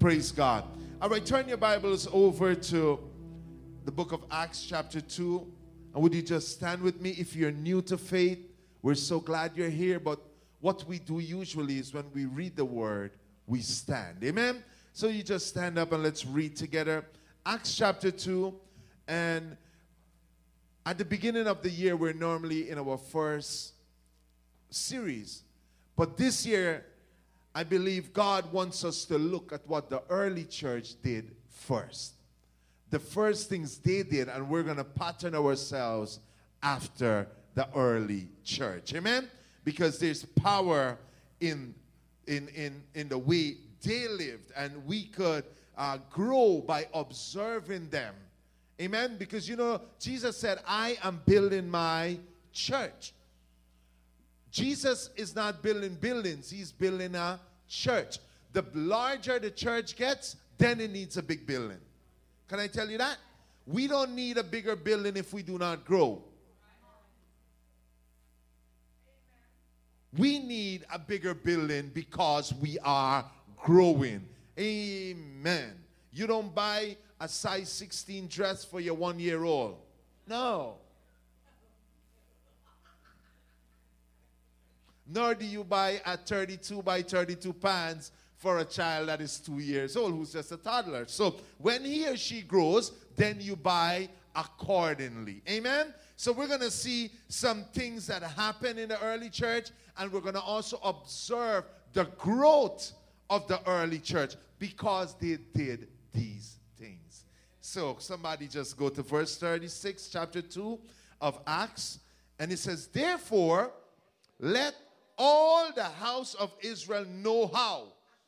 Praise God. All right, turn your Bibles over to the book of Acts chapter 2. And would you just stand with me if you're new to faith? We're so glad you're here. But what we do usually is when we read the word, we stand. Amen? So you just stand up and let's read together. Acts chapter 2. And at the beginning of the year, we're normally in our first series. But this year, I believe God wants us to look at what the early church did first. The first things they did, and we're going to pattern ourselves after the early church. Amen? Because there's power in the way they lived, and we could grow by observing them. Amen? Because, you know, Jesus said, I am building my church. Jesus is not building buildings. He's building a church. The larger the church gets, then it needs a big building. Can I tell you that? We don't need a bigger building if we do not grow. We need a bigger building because we are growing. Amen. You don't buy a size 16 dress for your 1-year-old. No. Nor do you buy a 32 by 32 pants for a child that is 2 years old who's just a toddler. So when he or she grows, then you buy accordingly. Amen? So we're going to see some things that happen in the early church, and we're going to also observe the growth of the early church because they did these things. So somebody just go to verse 36, chapter 2 of Acts, and it says, therefore, let all the house of Israel know how.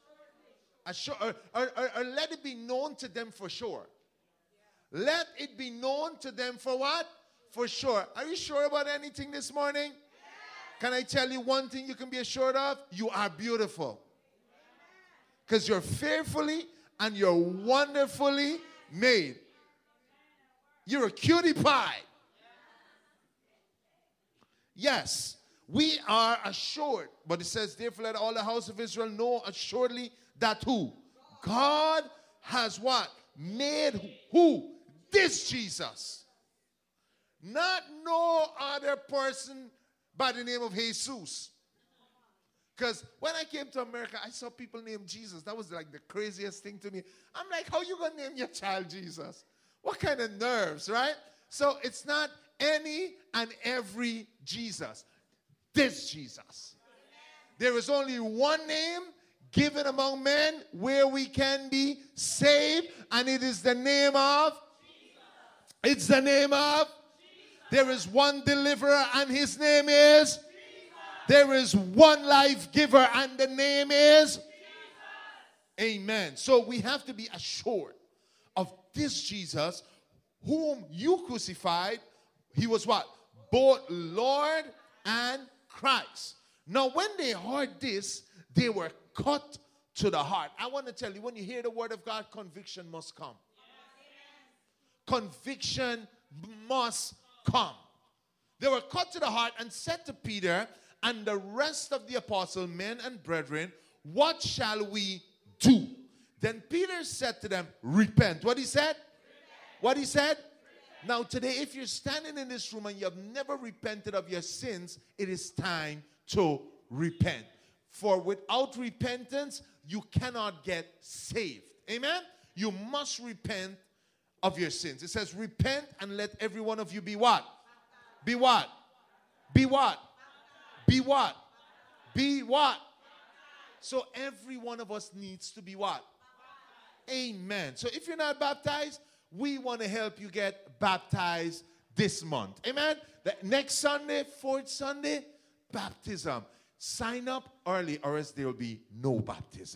Or let it be known to them for sure. Let it be known to them for what? For sure. Are you sure about anything this morning? Can I tell you one thing you can be assured of? You are beautiful. Because you're fearfully and you're wonderfully made. You're a cutie pie. Yes. We are assured, but it says, therefore let all the house of Israel know assuredly that who? God has what? Made who? This Jesus. Not no other person by the name of Jesus. Because when I came to America, I saw people named Jesus. That was like the craziest thing to me. I'm like, how you going to name your child Jesus? What kind of nerves, right? So it's not any and every Jesus. This Jesus. There is only one name given among men where we can be saved, and it is the name of Jesus. It's the name of Jesus. There is one deliverer, and his name is Jesus. There is one life giver, and the name is Jesus. Amen. So we have to be assured of this Jesus whom you crucified. He was what? Both Lord and Christ. Now, when they heard this, they were cut to the heart. I want to tell you, when you hear the word of God, conviction must come. Conviction must come. They were cut to the heart and said to Peter and the rest of the apostles, men and brethren, what shall we do? Then Peter said to them, repent. What he said? Repent. What he said? Now today, if you're standing in this room and you have never repented of your sins, it is time to repent. For without repentance, you cannot get saved. Amen? You must repent of your sins. It says, repent and let every one of you be what? Be what? Be what? Be what? Be what? So every one of us needs to be what? Amen. So if you're not baptized, we want to help you get baptized this month. Amen? The next Sunday, fourth Sunday, baptism. Sign up early or else there will be no baptism.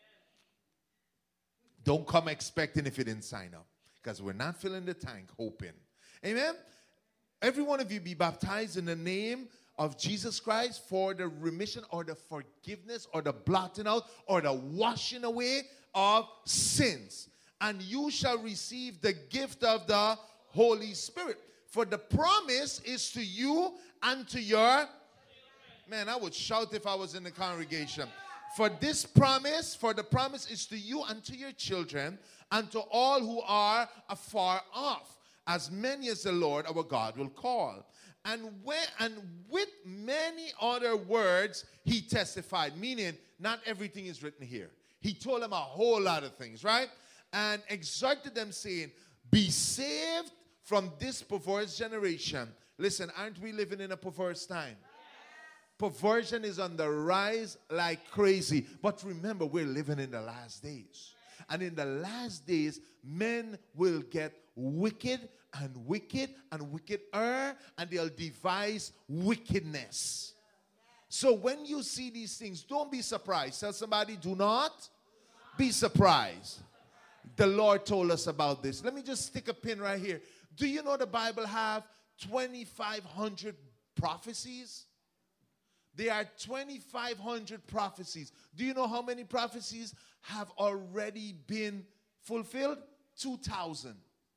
Don't come expecting if you didn't sign up. Because we're not filling the tank hoping. Amen? Every one of you be baptized in the name of Jesus Christ for the remission or the forgiveness or the blotting out or the washing away of sins. And you shall receive the gift of the Holy Spirit. For the promise is to you and to your... Man, I would shout if I was in the congregation. For this promise, for the promise is to you and to your children and to all who are afar off, as many as the Lord our God will call. And with many other words he testified, meaning not everything is written here. He told them a whole lot of things, right? And exhorted them, saying, be saved from this perverse generation. Listen, aren't we living in a perverse time? Perversion is on the rise like crazy. But remember, we're living in the last days. And in the last days, men will get wicked and wicked and wickeder, and they'll devise wickedness. So when you see these things, don't be surprised. Tell somebody, do not be surprised. The Lord told us about this. Let me just stick a pin right here. Do you know the Bible have 2,500 prophecies? There are 2,500 prophecies. Do you know how many prophecies have already been fulfilled? 2,000. Wow.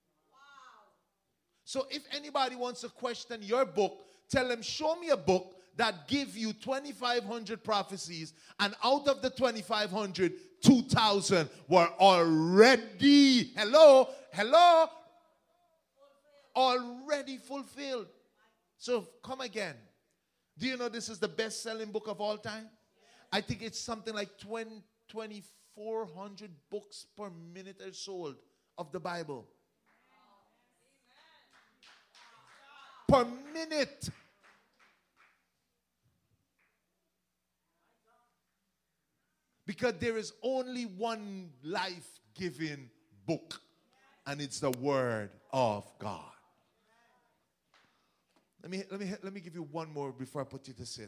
So if anybody wants to question your book, tell them, show me a book that give you 2,500 prophecies, and out of the 2,500, 2,000 were already, already fulfilled. So come again. Do you know this is the best-selling book of all time? I think it's something like 2,400 books per minute are sold of the Bible. Per minute. Because there is only one life-giving book, and it's the Word of God. Let me give you one more before I put you to sit.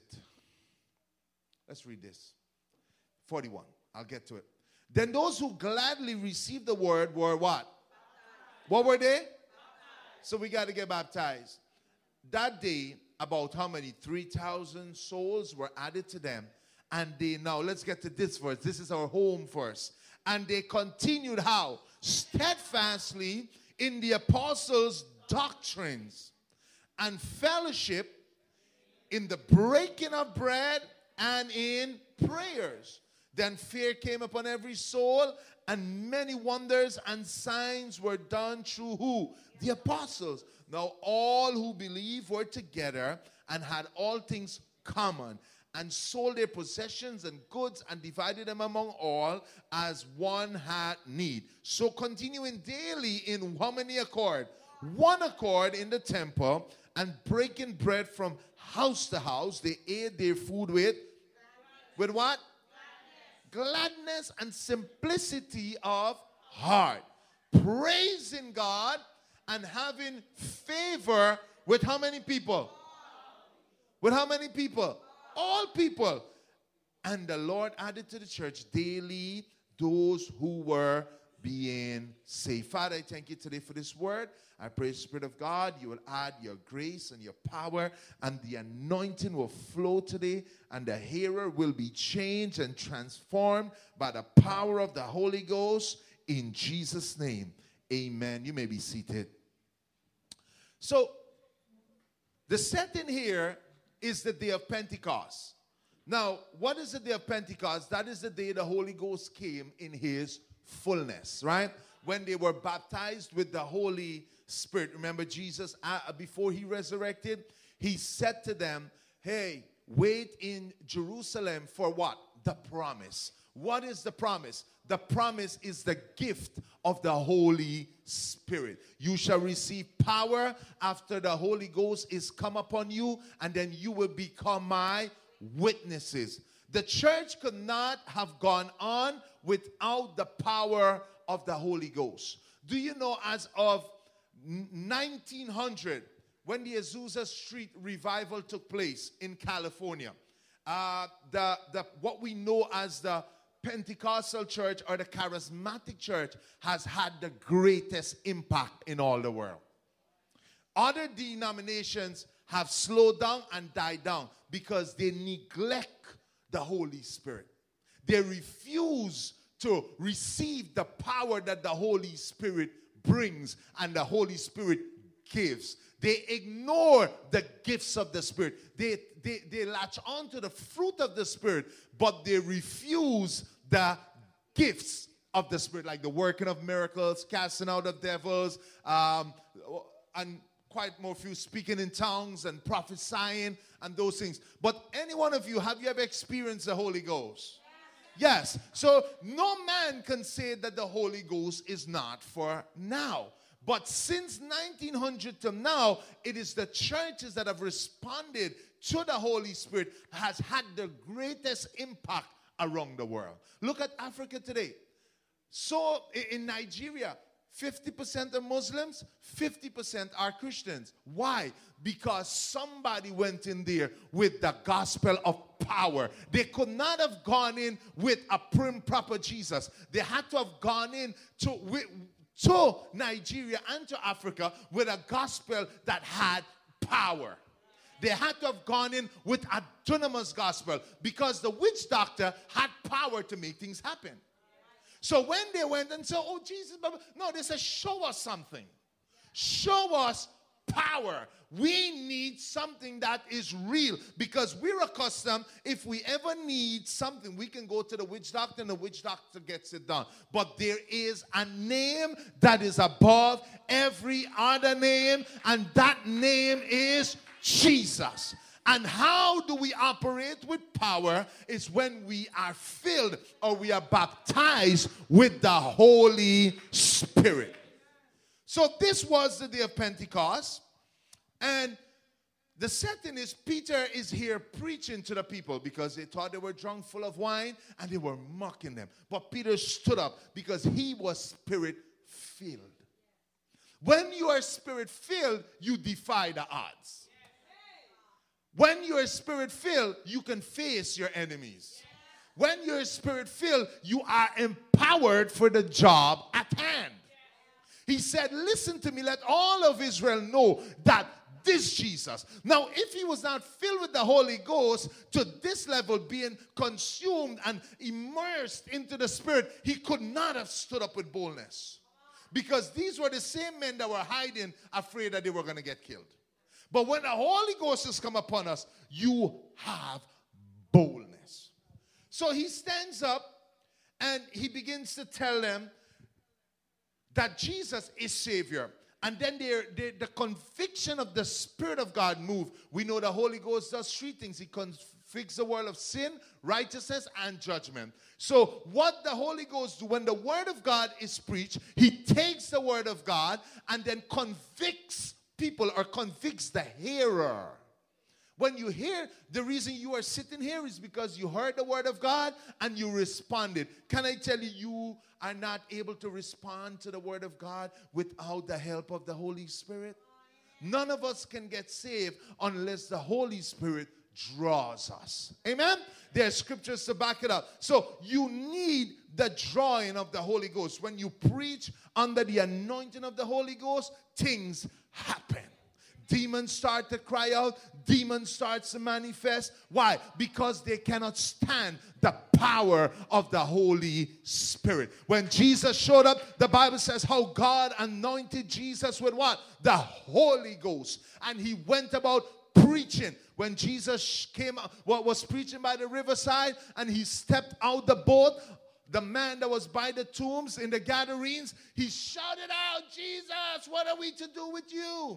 Let's read this. 41. I'll get to it. Then those who gladly received the word were what? What were they? So we got to get baptized. That day, about how many? 3,000 souls were added to them. And they, now let's get to this verse. This is our home verse. And they continued how? Steadfastly in the apostles' doctrines and fellowship, in the breaking of bread, and in prayers. Then fear came upon every soul, and many wonders and signs were done through who? The apostles. Now all who believed were together and had all things common, and sold their possessions and goods and divided them among all as one had need. So continuing daily in how many accord? One accord in the temple, and breaking bread from house to house. They ate their food with what? Gladness and simplicity of heart. Praising God and having favor with how many people? With how many people? All people. And the Lord added to the church daily those who were being saved. Father, I thank you today for this word. I pray, Spirit of God, you will add your grace and your power, and the anointing will flow today, and the hearer will be changed and transformed by the power of the Holy Ghost. In Jesus' name, amen. You may be seated. So, the setting here is the day of Pentecost. Now, what is the day of Pentecost? That is the day the Holy Ghost came in his fullness, right? When they were baptized with the Holy Spirit. Remember, Jesus, before he resurrected, he said to them, hey, wait in Jerusalem for what? The promise. What is the promise? The promise is the gift of the Holy Spirit. You shall receive power after the Holy Ghost is come upon you, and then you will become my witnesses. The church could not have gone on without the power of the Holy Ghost. Do you know, as of 1900, when the Azusa Street revival took place in California, what we know as the Pentecostal church or the charismatic church has had the greatest impact in all the world. Other denominations have slowed down and died down because they neglect the Holy Spirit. They refuse to receive the power that the Holy Spirit brings, and the Holy Spirit gives. They ignore the gifts of the Spirit. They latch on to the fruit of the Spirit, but they refuse the gifts of the Spirit, like the working of miracles, casting out of devils, and quite more few speaking in tongues and prophesying and those things. But any one of you, have you ever experienced the Holy Ghost? Yes. So no man can say that the Holy Ghost is not for now. But since 1900 to now, it is the churches that have responded to the Holy Spirit has had the greatest impact around the world. Look at Africa today. So in Nigeria, 50% are Muslims, 50% are Christians. Why? Because somebody went in there with the gospel of power. They could not have gone in with a prim proper Jesus. They had to have gone in to Nigeria and to Africa with a gospel that had power. They had to have gone in with a dunamis gospel because the witch doctor had power to make things happen. So when they went and said, oh, Jesus, no, they said, show us something. Show us power. We need something that is real because we're accustomed, if we ever need something, we can go to the witch doctor and the witch doctor gets it done. But there is a name that is above every other name, and that name is Jesus. And how do we operate with power is when we are filled or we are baptized with the Holy Spirit. So this was the day of Pentecost. And the setting is Peter is here preaching to the people because they thought they were drunk full of wine and they were mocking them. But Peter stood up because he was spirit-filled. When you are spirit-filled, you defy the odds. When you're spirit-filled, you can face your enemies. When you're spirit-filled, you are empowered for the job at hand. He said, listen to me, let all of Israel know that this Jesus. Now, if he was not filled with the Holy Ghost to this level, being consumed and immersed into the Spirit, he could not have stood up with boldness. Because these were the same men that were hiding, afraid that they were going to get killed. But when the Holy Ghost has come upon us, you have boldness. So he stands up and he begins to tell them that Jesus is Savior. And then the conviction of the Spirit of God moved. We know the Holy Ghost does three things. He convicts the world of sin, righteousness, and judgment. So what the Holy Ghost do, when the Word of God is preached, he takes the Word of God and then convicts people or convicts the hearer. When you hear, the reason you are sitting here is because you heard the Word of God and you responded. Can I tell you, you are not able to respond to the Word of God without the help of the Holy Spirit? None of us can get saved unless the Holy Spirit draws us. Amen? There are scriptures to back it up. So you need the drawing of the Holy Ghost. When you preach under the anointing of the Holy Ghost, things happen. Demons start to cry out. Demons start to manifest. Why? Because they cannot stand the power of the Holy Spirit. When Jesus showed up, the Bible says how God anointed Jesus with what? The Holy Ghost. And he went about preaching. When Jesus came, was preaching by the riverside and he stepped out the boat, the man that was by the tombs in the Gadarenes, he shouted out, Jesus, what are we to do with you?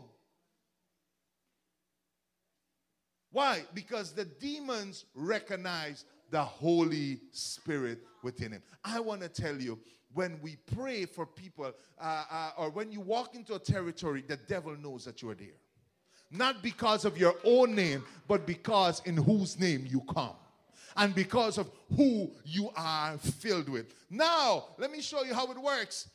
Why? Because the demons recognize the Holy Spirit within him. I want to tell you, when we pray for people, or when you walk into a territory, the devil knows that you are there. Not because of your own name, but because in whose name you come. And because of who you are filled with. Now, let me show you how it works.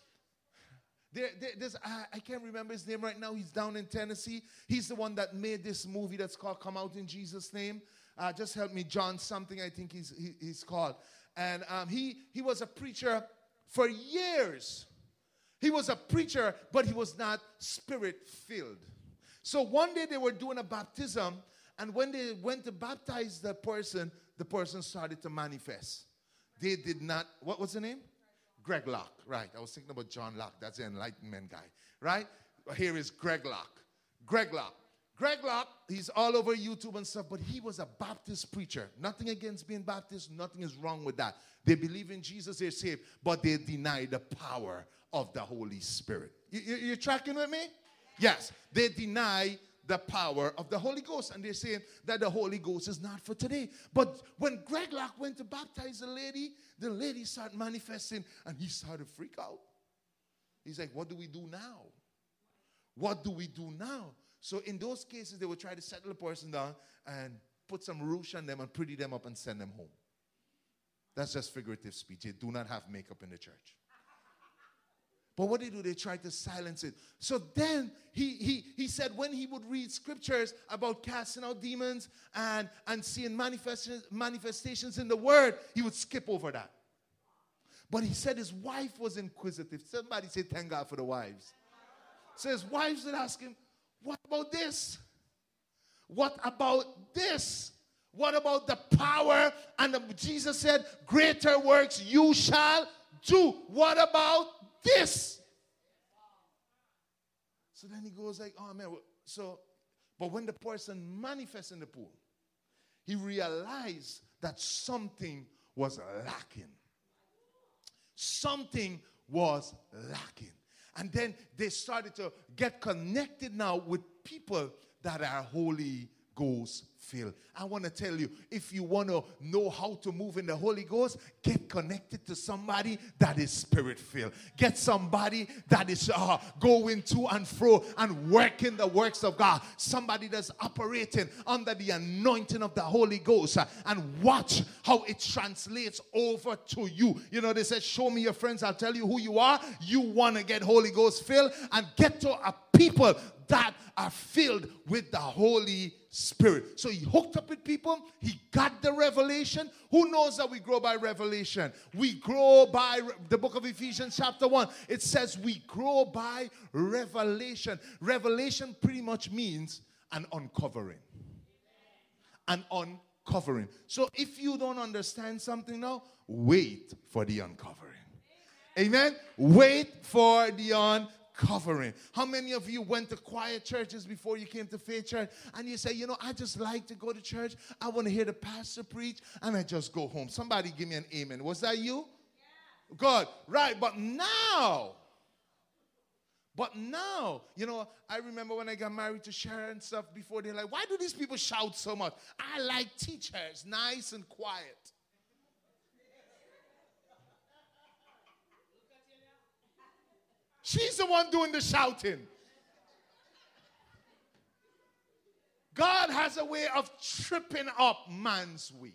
I can't remember his name right now. He's down in Tennessee. He's the one that made this movie that's called Come Out in Jesus' Name. Just help me, John something, I think he's called. And he was a preacher for years. He was a preacher, but he was not spirit-filled. So one day they were doing a baptism, and when they went to baptize the person started to manifest. They did not, what was the name? Greg Locke, right. I was thinking about John Locke. That's the Enlightenment guy, right? Here is Greg Locke. Greg Locke. Greg Locke, he's all over YouTube and stuff, but he was a Baptist preacher. Nothing against being Baptist. Nothing is wrong with that. They believe in Jesus, they're saved, but they deny the power of the Holy Spirit. You're tracking with me? Yes. They deny the power of the Holy Ghost, and they're saying that the Holy Ghost is not for today. But when Greg Locke went to baptize the lady started manifesting, and he started to freak out. He's like, what do we do now? What do we do now? So in those cases, they would try to settle the person down and put some rouge on them and pretty them up and send them home. That's just figurative speech. They do not have makeup in the church. But what they do, they try to silence it. So then he said when he would read scriptures about casting out demons and seeing manifestations in the word, he would skip over that. But he said his wife was inquisitive. Somebody say thank God for the wives. So his wives would ask him, what about this? What about this? What about the power? And Jesus said, greater works you shall do. What about this? So then he goes like, oh man. But when the person manifests in the pool, he realized that something was lacking. Something was lacking. And then they started to get connected now with people that are Holy Ghost filled. I want to tell you, if you want to know how to move in the Holy Ghost, get connected to somebody that is Spirit filled. Get somebody that is going to and fro and working the works of God. Somebody that's operating under the anointing of the Holy Ghost, and watch how it translates over to you. You know, they said, show me your friends, I'll tell you who you are. You want to get Holy Ghost filled and get to a people that are filled with the Holy Spirit. So he hooked up with people. He got the revelation. Who knows that we grow by revelation? We grow by the book of Ephesians chapter 1. It says we grow by revelation. Revelation pretty much means an uncovering. An uncovering. So if you don't understand something now, wait for the uncovering. Amen? Wait for the uncovering. How many of you went to quiet churches before you came to Faith Church, and you say, you know, I just like to go to church, I want to hear the pastor preach, and I just go home? Somebody give me an amen. Was that you? Yeah. Good. Right. But now, you know, I remember when I got married to Sharon and stuff before, they're like, why do these people shout so much? I like teachers, nice and quiet. She's the one doing the shouting. God has a way of tripping up man's way.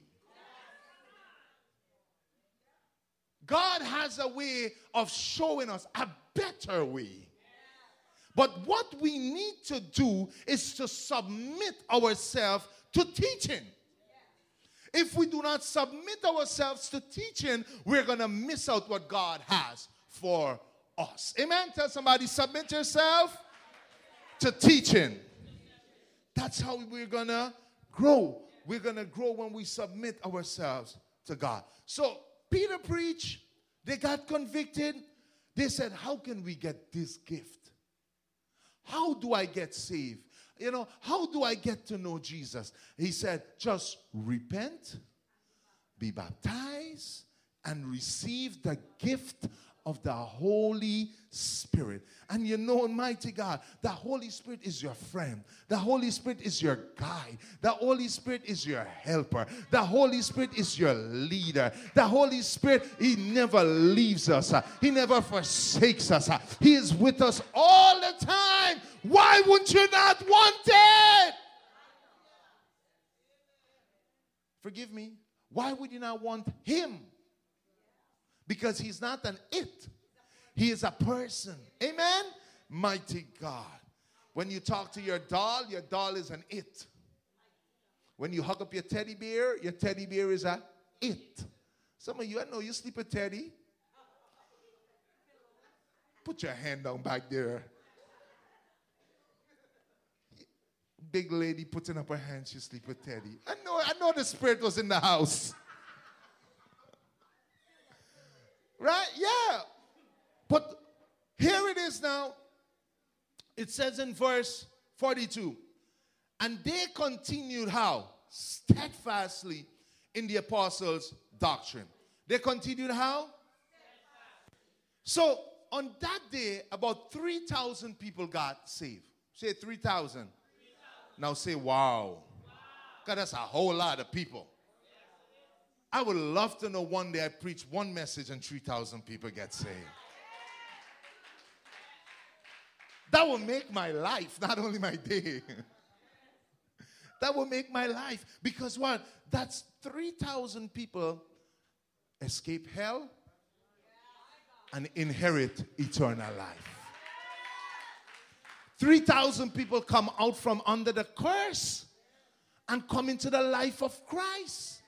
God has a way of showing us a better way. But what we need to do is to submit ourselves to teaching. If we do not submit ourselves to teaching, we're going to miss out what God has for us. Amen. Tell somebody, submit yourself to teaching. That's how we're going to grow. We're going to grow when we submit ourselves to God. So Peter preached. They got convicted. They said, how can we get this gift? How do I get saved? You know, how do I get to know Jesus? He said, just repent, be baptized, and receive the gift of the Holy Spirit. And you know, Almighty God, the Holy Spirit is your friend. The Holy Spirit is your guide. The Holy Spirit is your helper. The Holy Spirit is your leader. The Holy Spirit, He never leaves us. He never forsakes us. He is with us all the time. Why wouldn't you not want it? Forgive me. Why would you not want Him? Because He's not an it. He is a person. Amen? Mighty God. When you talk to your doll is an it. When you hug up your teddy bear is a it. Some of you, I know you sleep with Teddy. Put your hand down back there. Big lady putting up her hand, she sleep with Teddy. I know the spirit was in the house. Right? Yeah. But here it is now. It says in verse 42, and they continued how? Steadfastly in the apostles' doctrine. They continued how? So on that day, about 3,000 people got saved. Say 3,000. Now say, wow. God, that's a whole lot of people. I would love to know one day I preach one message and 3,000 people get saved. That will make my life, not only my day. That will make my life. Because what? That's 3,000 people escape hell and inherit eternal life. 3,000 people come out from under the curse and come into the life of Christ.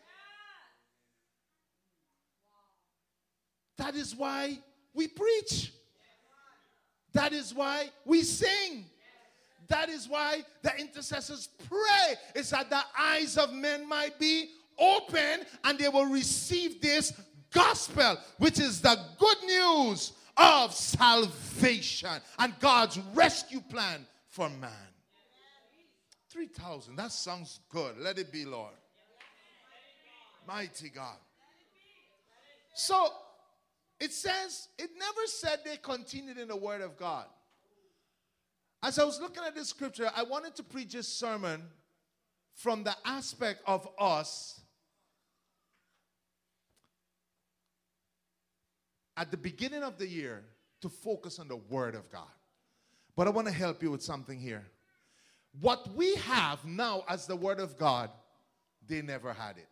That is why we preach. That is why we sing. That is why the intercessors pray. It's that the eyes of men might be open and they will receive this gospel, which is the good news of salvation and God's rescue plan for man. 3,000, that sounds good. Let it be, Lord. Mighty God. So, it says, it never said they continued in the word of God. As I was looking at this scripture, I wanted to preach this sermon from the aspect of us at the beginning of the year to focus on the word of God. But I want to help you with something here. What we have now as the word of God, they never had it.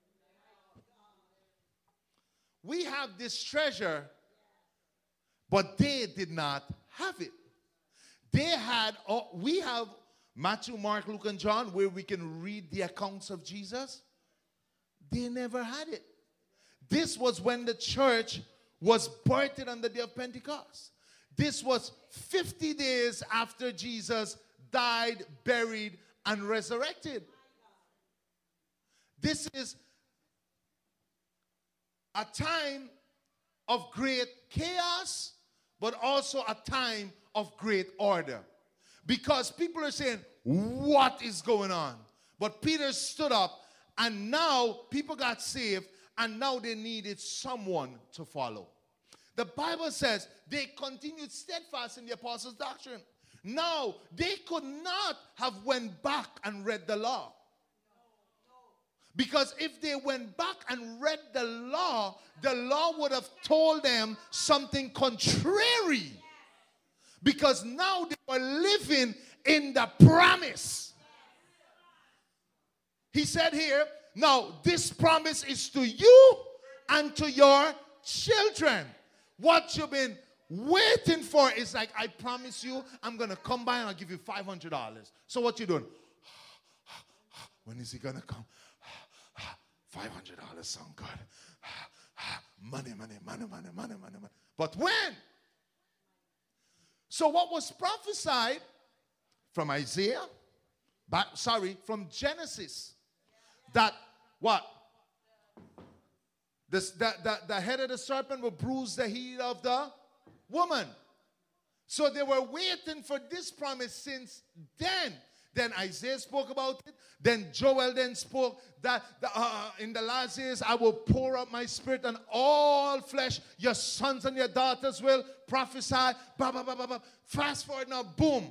We have this treasure, but they did not have it. They had, we have Matthew, Mark, Luke, and John, where we can read the accounts of Jesus. They never had it. This was when the church was birthed on the day of Pentecost. This was 50 days after Jesus died, buried, and resurrected. This is a time of great chaos, but also a time of great order. Because people are saying, what is going on? But Peter stood up, and now people got saved, and now they needed someone to follow. The Bible says they continued steadfast in the apostles' doctrine. Now, they could not have went back and read the law. Because if they went back and read the law would have told them something contrary. Because now they were living in the promise. He said here, now this promise is to you and to your children. What you've been waiting for is like, I promise you, I'm going to come by and I'll give you $500. So what you doing? When is he going to come? $500 sound good. Money. But when? So what was prophesied from Isaiah, from Genesis, that what? The head of the serpent will bruise the heel of the woman. So they were waiting for this promise since then. Then Isaiah spoke about it. Then Joel then spoke that in the last days I will pour out my spirit on all flesh. Your sons and your daughters will prophesy. Fast forward now, boom.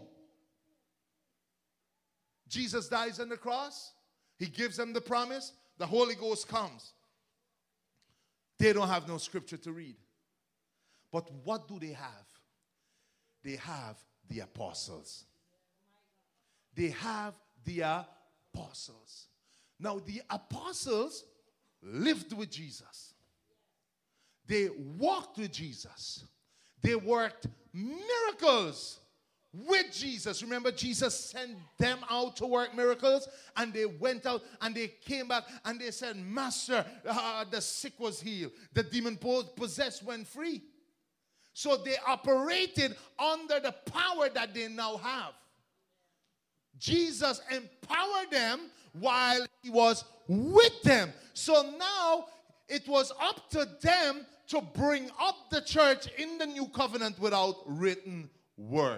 Jesus dies on the cross. He gives them the promise. The Holy Ghost comes. They don't have no scripture to read. But what do they have? They have the apostles. They have the apostles. Now, the apostles lived with Jesus. They walked with Jesus. They worked miracles with Jesus. Remember, Jesus sent them out to work miracles, and they went out and they came back and they said, Master, the sick was healed. The demon possessed went free. So they operated under the power that they now have. Jesus empowered them while he was with them. So now it was up to them to bring up the church in the new covenant without written word.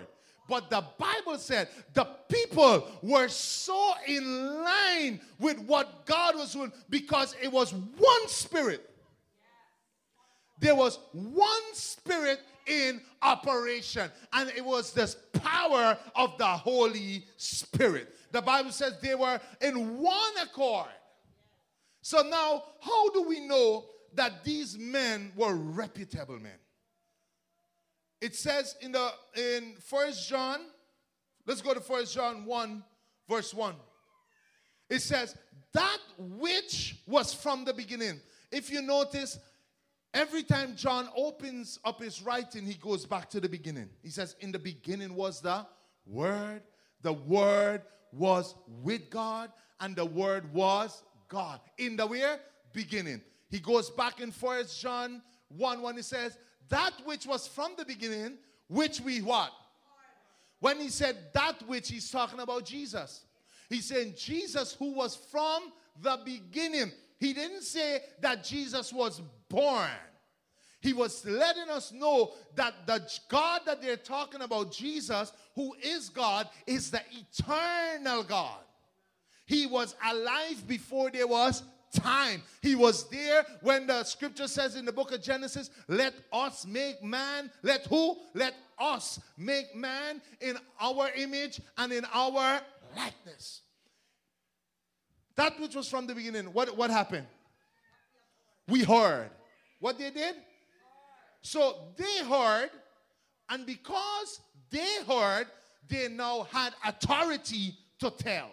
But the Bible said the people were so in line with what God was doing because it was one spirit. There was one spirit in operation, and it was this power of the Holy Spirit. The Bible says they were in one accord. So now, how do we know that these men were reputable men? It says in 1 John, let's go to 1 John 1, verse 1. It says, that which was from the beginning. If you notice, every time John opens up his writing, he goes back to the beginning. He says, in the beginning was the Word. The Word was with God, and the Word was God. In the where? Beginning. He goes back in 1 John 1 when he says, that which was from the beginning, which we what? When he said that which, he's talking about Jesus. He's saying Jesus who was from the beginning. He didn't say that Jesus was born. He was letting us know that the God that they're talking about, Jesus, who is God, is the eternal God. He was alive before there was time. He was there when the scripture says in the book of Genesis, let us make man. Let who? Let us make man in our image and in our likeness. That which was from the beginning. What happened? We heard. What they did? So they heard, and because they heard, they now had authority to tell.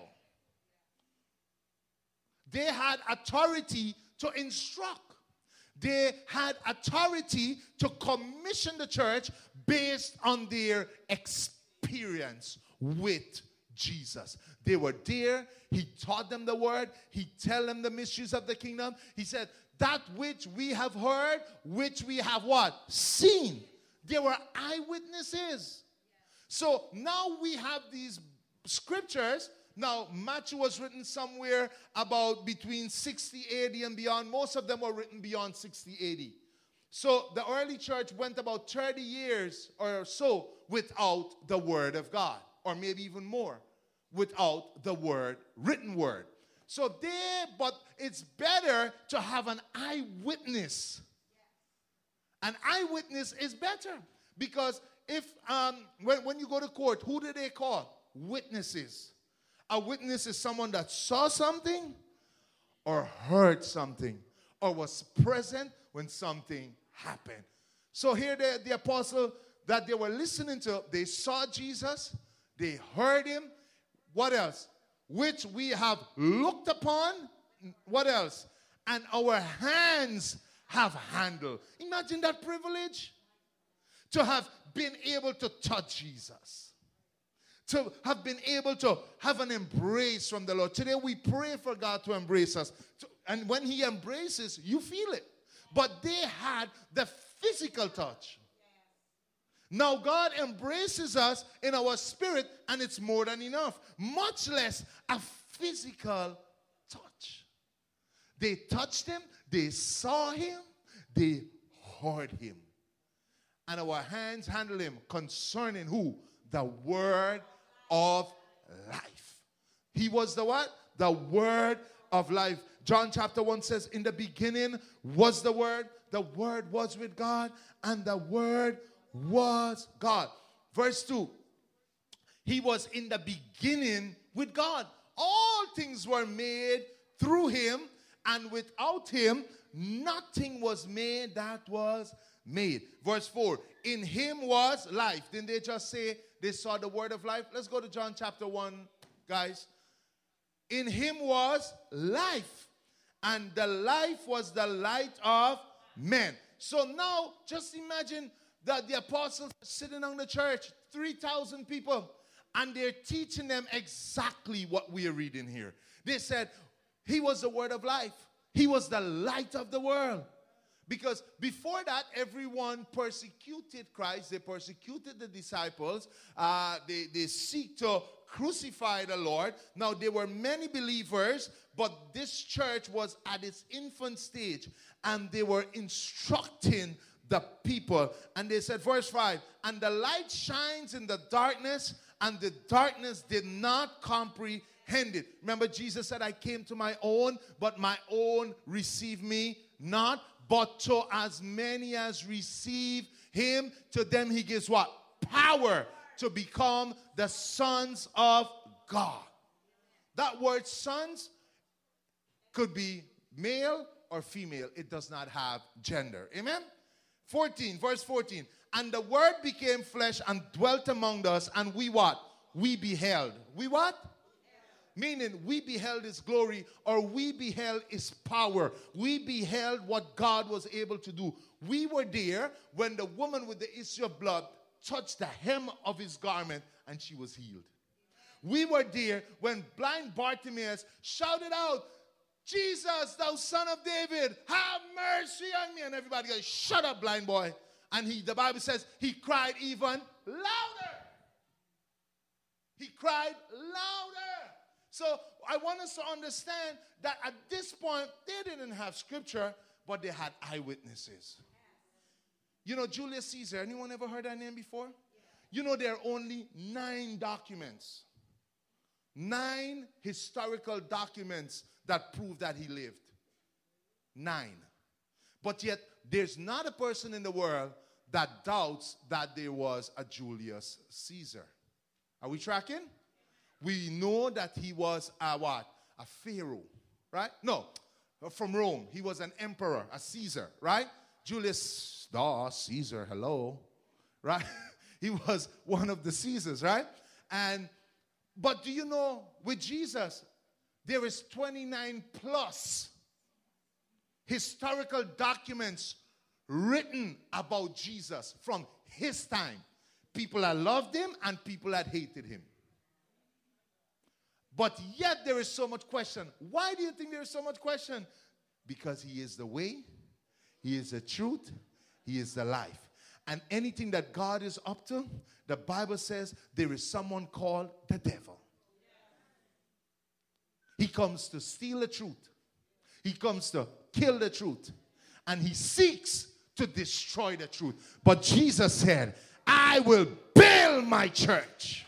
They had authority to instruct. They had authority to commission the church based on their experience with Jesus. They were there. He taught them the word. He told them the mysteries of the kingdom. He said, that which we have heard, which we have what? Seen. They were eyewitnesses. So now we have these scriptures. Now, Matthew was written somewhere about between 60 AD and beyond. Most of them were written beyond 60 AD. So the early church went about 30 years or so without the word of God, or maybe even more, without the word, written word. So but it's better to have an eyewitness. An eyewitness is better because if when you go to court, who do they call? Witnesses. A witness is someone that saw something or heard something or was present when something happened. So here the apostle that they were listening to, they saw Jesus, they heard him. What else? Which we have looked upon. What else? And our hands have handled. Imagine that privilege. To have been able to touch Jesus. To have been able to have an embrace from the Lord. Today we pray for God to embrace us. And when he embraces, you feel it. But they had the physical touch. Now God embraces us in our spirit, and it's more than enough. Much less a physical touch. They touched him, they saw him, they heard him. And our hands handled him concerning who? The word of life. He was the what? The word of life. John chapter 1 says, in the beginning was the word was with God, and the word was God. Verse 2, he was in the beginning with God. All things were made through him, and without him nothing was made that was made. Verse 4, in him was life. Didn't they just say they saw the word of life? Let's go to John chapter 1, guys. In him was life, and the life was the light of men. So now just imagine that the apostles are sitting on the church, 3,000 people, and they're teaching them exactly what we are reading here. They said, he was the word of life. He was the light of the world. Because before that, everyone persecuted Christ. They persecuted the disciples. They seek to crucify the Lord. Now, there were many believers, but this church was at its infant stage. And they were instructing the people. And they said, verse 5, and the light shines in the darkness, and the darkness did not comprehend it. Remember, Jesus said, I came to my own, but my own receive me not. But to as many as receive him, to them he gives what? Power to become the sons of God. That word sons could be male or female. It does not have gender. Amen? 14, verse 14. And the word became flesh and dwelt among us, and we what? We beheld. We what? Meaning we beheld his glory, or we beheld his power. We beheld what God was able to do. We were there when the woman with the issue of blood touched the hem of his garment and she was healed. We were there when blind Bartimaeus shouted out, Jesus, thou son of David, have mercy on me. And everybody goes, shut up, blind boy. And the Bible says he cried even louder. He cried louder. So I want us to understand that at this point, they didn't have scripture, but they had eyewitnesses. You know, Julius Caesar, anyone ever heard that name before? You know, there are only 9 documents. 9 historical documents that prove that he lived. 9. But yet, there's not a person in the world that doubts that there was a Julius Caesar. Are we tracking? We know that he was a what? A pharaoh, right? No, from Rome. He was an emperor, a Caesar, right? Julius, Caesar, hello, right? He was one of the Caesars, right? But do you know, with Jesus, there is 29 plus historical documents written about Jesus from his time. People that loved him and people that hated him. But yet there is so much question. Why do you think there is so much question? Because he is the way, he is the truth, he is the life. And anything that God is up to, the Bible says there is someone called the devil. He comes to steal the truth. He comes to kill the truth. And he seeks to destroy the truth. But Jesus said, I will build my church.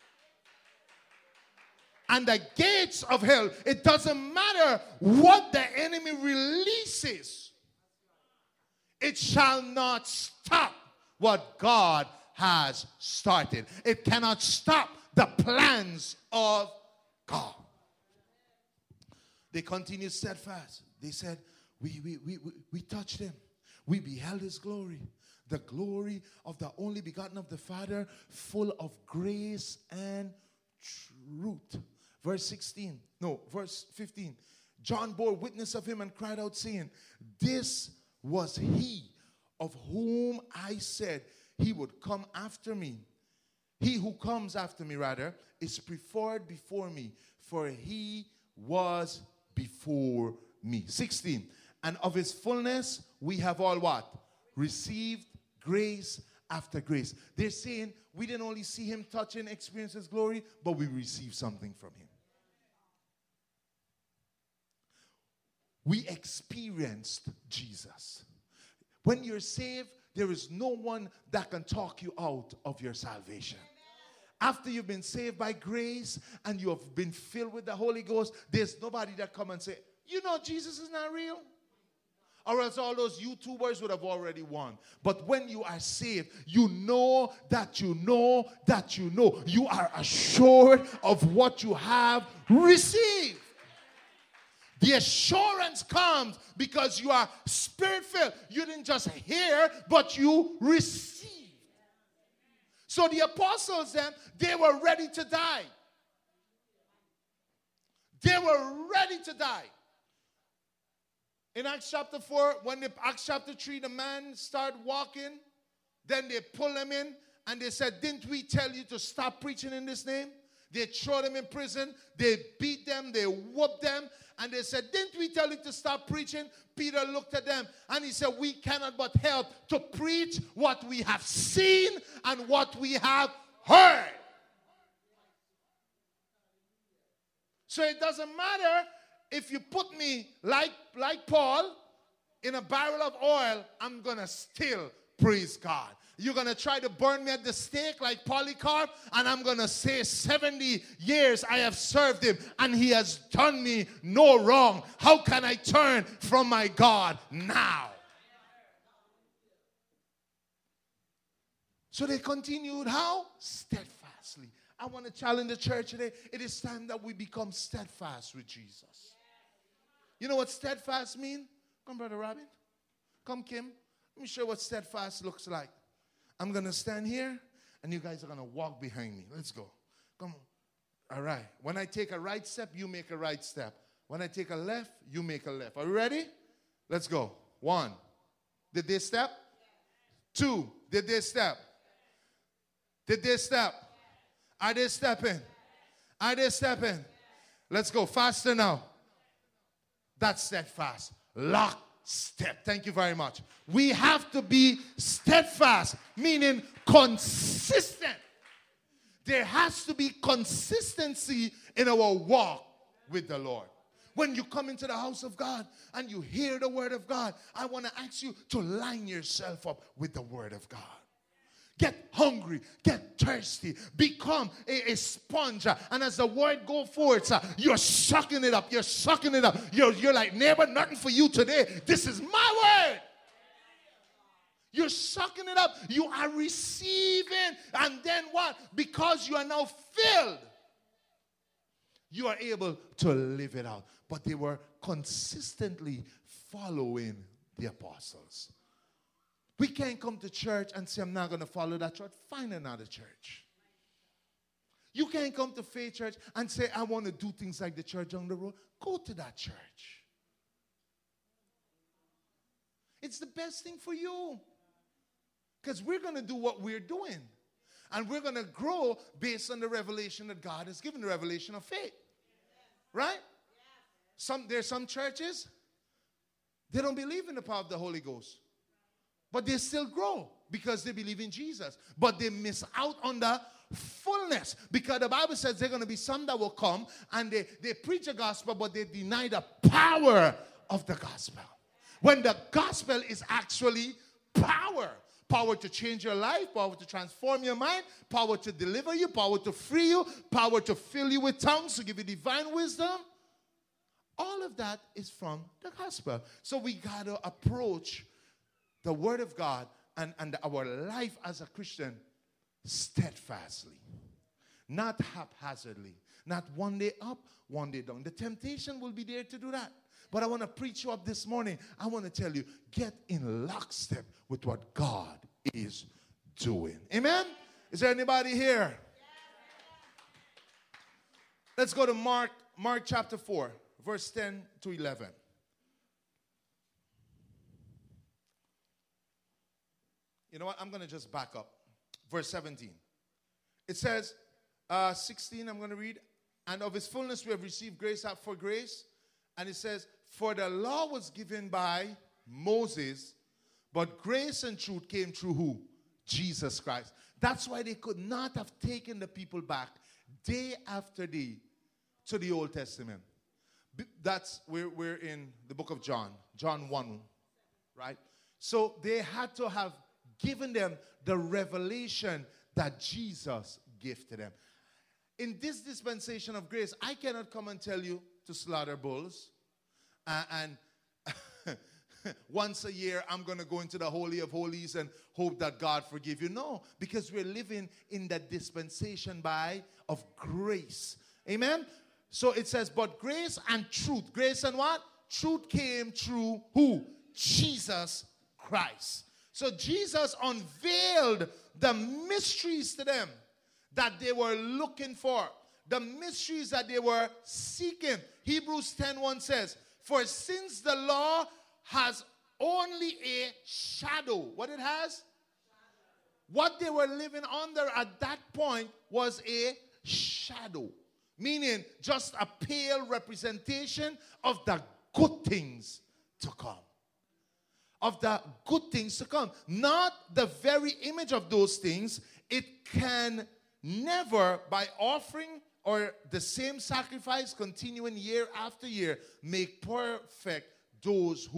And the gates of hell, it doesn't matter what the enemy releases, it shall not stop what God has started. It cannot stop the plans of God. They continued steadfast. They said, we touched him. We beheld his glory. The glory of the only begotten of the Father, full of grace and truth. Verse 15. John bore witness of him and cried out, saying, this was he of whom I said he would come after me. He who comes after me, rather, is preferred before me, for he was before me. 16. And of his fullness we have all what? Received grace after grace. They're saying we didn't only see him touch and experience his glory, but we received something from him. We experienced Jesus. When you're saved, there is no one that can talk you out of your salvation. After you've been saved by grace and you have been filled with the Holy Ghost, there's nobody that come and say, you know, Jesus is not real. Or else all those YouTubers would have already won. But when you are saved, you know that you know that you know. You are assured of what you have received. The assurance comes because you are spirit-filled. You didn't just hear, but you received. So the apostles then, they were ready to die. They were ready to die. In Acts chapter 4, Acts chapter 3, the man started walking. Then they pulled him in and they said, didn't we tell you to stop preaching in this name? They threw them in prison. They beat them. They whooped them. And they said, didn't we tell you to stop preaching? Peter looked at them and he said, we cannot but help to preach what we have seen and what we have heard. So it doesn't matter if you put me like Paul in a barrel of oil, I'm going to still praise God. You're going to try to burn me at the stake like Polycarp, and I'm going to say 70 years I have served him, and he has done me no wrong. How can I turn from my God now? So they continued how? Steadfastly. I want to challenge the church today. It is time that we become steadfast with Jesus. You know what steadfast means? Come, Brother Robin. Come, Kim. Let me show you what steadfast looks like. I'm going to stand here, and you guys are going to walk behind me. Let's go. Come on. All right. When I take a right step, you make a right step. When I take a left, you make a left. Are you ready? Let's go. 1. Did they step? 2. Did they step? Did they step? Are they stepping? Are they stepping? Let's go. Faster now. That's steadfast. Lock step. Thank you very much. We have to be steadfast, meaning consistent. There has to be consistency in our walk with the Lord. When you come into the house of God and you hear the word of God, I want to ask you to line yourself up with the word of God. Get hungry, get thirsty, become a sponge. And as the word go forth, you're sucking it up. You're sucking it up. You're like, neighbor, nothing for you today. This is my word. You're sucking it up. You are receiving. And then what? Because you are now filled, you are able to live it out. But they were consistently following the apostles. We can't come to church and say, I'm not going to follow that church. Find another church. You can't come to Faith Church and say, I want to do things like the church on the road. Go to that church. It's the best thing for you. Because we're going to do what we're doing. And we're going to grow based on the revelation that God has given, the revelation of faith. Right? There's some churches, they don't believe in the power of the Holy Ghost. But they still grow because they believe in Jesus. But they miss out on the fullness. Because the Bible says there are going to be some that will come and they preach the gospel, but they deny the power of the gospel. When the gospel is actually power. Power to change your life, power to transform your mind, power to deliver you, power to free you, power to fill you with tongues, to give you divine wisdom. All of that is from the gospel. So we got to approach the word of God and our life as a Christian steadfastly, not haphazardly, not one day up, one day down. The temptation will be there to do that. But I want to preach you up this morning. I want to tell you, get in lockstep with what God is doing. Amen? Is there anybody here? Let's go to Mark chapter 4, verse 10 to 11. You know what? I'm going to just back up. Verse 17. It says, 16, I'm going to read. And of his fullness we have received grace for grace. And it says, for the law was given by Moses, but grace and truth came through who? Jesus Christ. That's why they could not have taken the people back day after day to the Old Testament. That's where we're in the book of John 1, right? So they had to have given them the revelation that Jesus gave to them. In this dispensation of grace, I cannot come and tell you to slaughter bulls and once a year I'm going to go into the Holy of Holies and hope that God forgive you. No, because we're living in that dispensation of grace. Amen? So it says, but grace and truth. Grace and what? Truth came through who? Jesus Christ. So Jesus unveiled the mysteries to them that they were looking for. The mysteries that they were seeking. Hebrews 10:1 says, for since the law has only a shadow. What it has? What they were living under at that point was a shadow. Meaning just a pale representation of the good things to come. Of the good things to come. Not the very image of those things. It can never, by offering or the same sacrifice continuing year after year, make perfect those who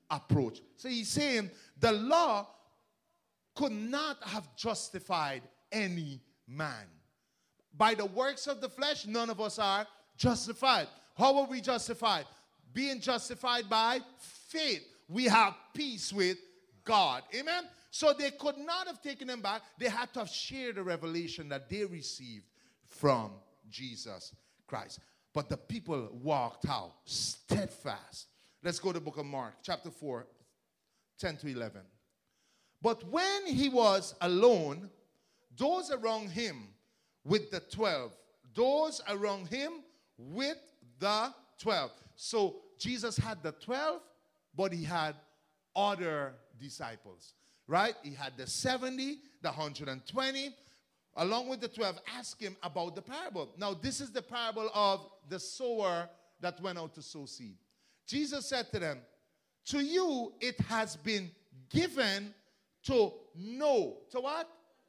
approach. So he's saying the law could not have justified any man. By the works of the flesh, none of us are justified. How are we justified? Being justified by faith. We have peace with God. Amen? So they could not have taken him back. They had to have shared the revelation that they received from Jesus Christ. But the people walked out steadfast. Let's go to the book of Mark, chapter 4, 10 to 11. But when he was alone, those around him with the 12. Those around him with the 12. So Jesus had the 12, but he had other disciples, right? He had the 70, the 120, along with the 12. Ask him about the parable. Now, this is the parable of the sower that went out to sow seed. Jesus said to them, to you it has been given to know. To what?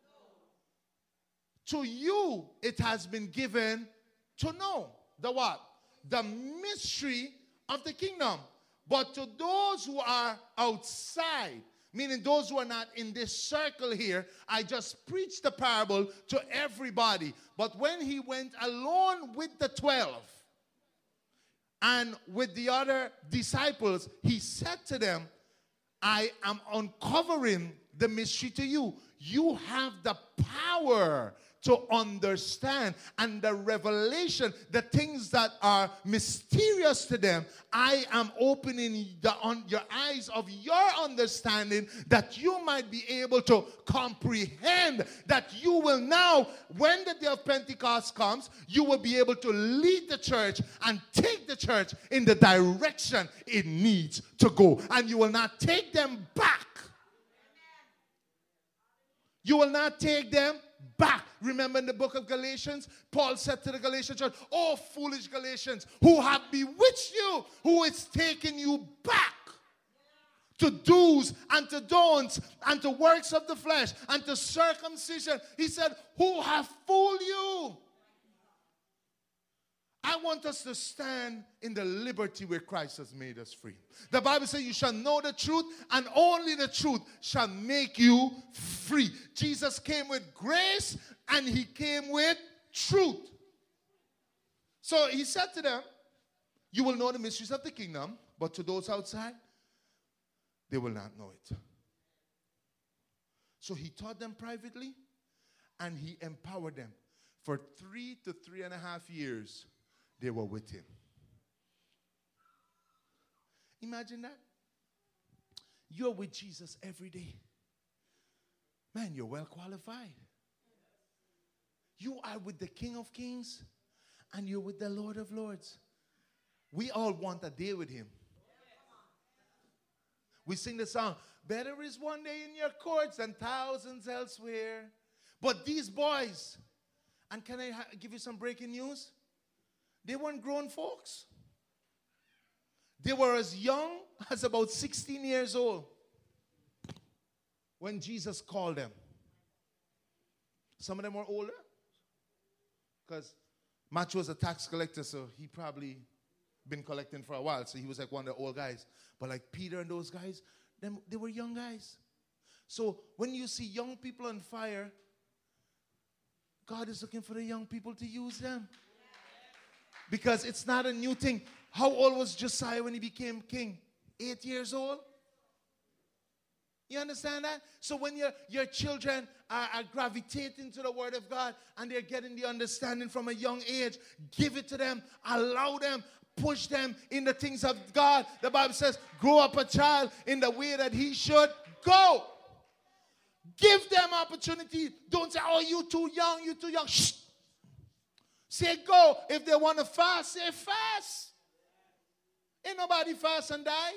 To you it has been given to know. The what? The mystery of the kingdom. But to those who are outside, meaning those who are not in this circle here, I just preached the parable to everybody. But when he went alone with the 12 and with the other disciples, he said to them, I am uncovering the mystery to you. You have the power to understand, and the revelation, the things that are mysterious to them, I am opening your eyes of your understanding, that you might be able to comprehend, that you will now, when the day of Pentecost comes, you will be able to lead the church and take the church in the direction it needs to go. And you will not take them back. You will not take them back. Remember in the book of Galatians, Paul said to the Galatian church, oh, foolish Galatians, who have bewitched you, who is taking you back to do's and to don'ts and to works of the flesh and to circumcision. He said, who have fooled you? I want us to stand in the liberty where Christ has made us free. The Bible says you shall know the truth, and only the truth shall make you free. Jesus came with grace, and he came with truth. So he said to them, you will know the mysteries of the kingdom, but to those outside, they will not know it. So he taught them privately, and he empowered them. For 3 to 3.5 years, they were with him. Imagine that. You're with Jesus every day. Man, you're well qualified. You are with the King of Kings, and you're with the Lord of Lords. We all want a day with him. We sing the song, better is one day in your courts than thousands elsewhere. But these boys, and can I give you some breaking news? They weren't grown folks. They were as young as about 16 years old when Jesus called them. Some of them were older, because Matthew was a tax collector, so he probably been collecting for a while, so he was like one of the old guys. But like Peter and those guys, they were young guys. So when you see young people on fire, God is looking for the young people to use them. Because it's not a new thing. How old was Josiah when he became king? 8 years old? You understand that? So when your children are gravitating to the word of God and they're getting the understanding from a young age, give it to them, allow them, push them in the things of God. The Bible says, grow up a child in the way that he should go. Give them opportunity. Don't say, oh, you too young, you too young. Shh. Say go. If they want to fast, say fast. Ain't nobody fast and die.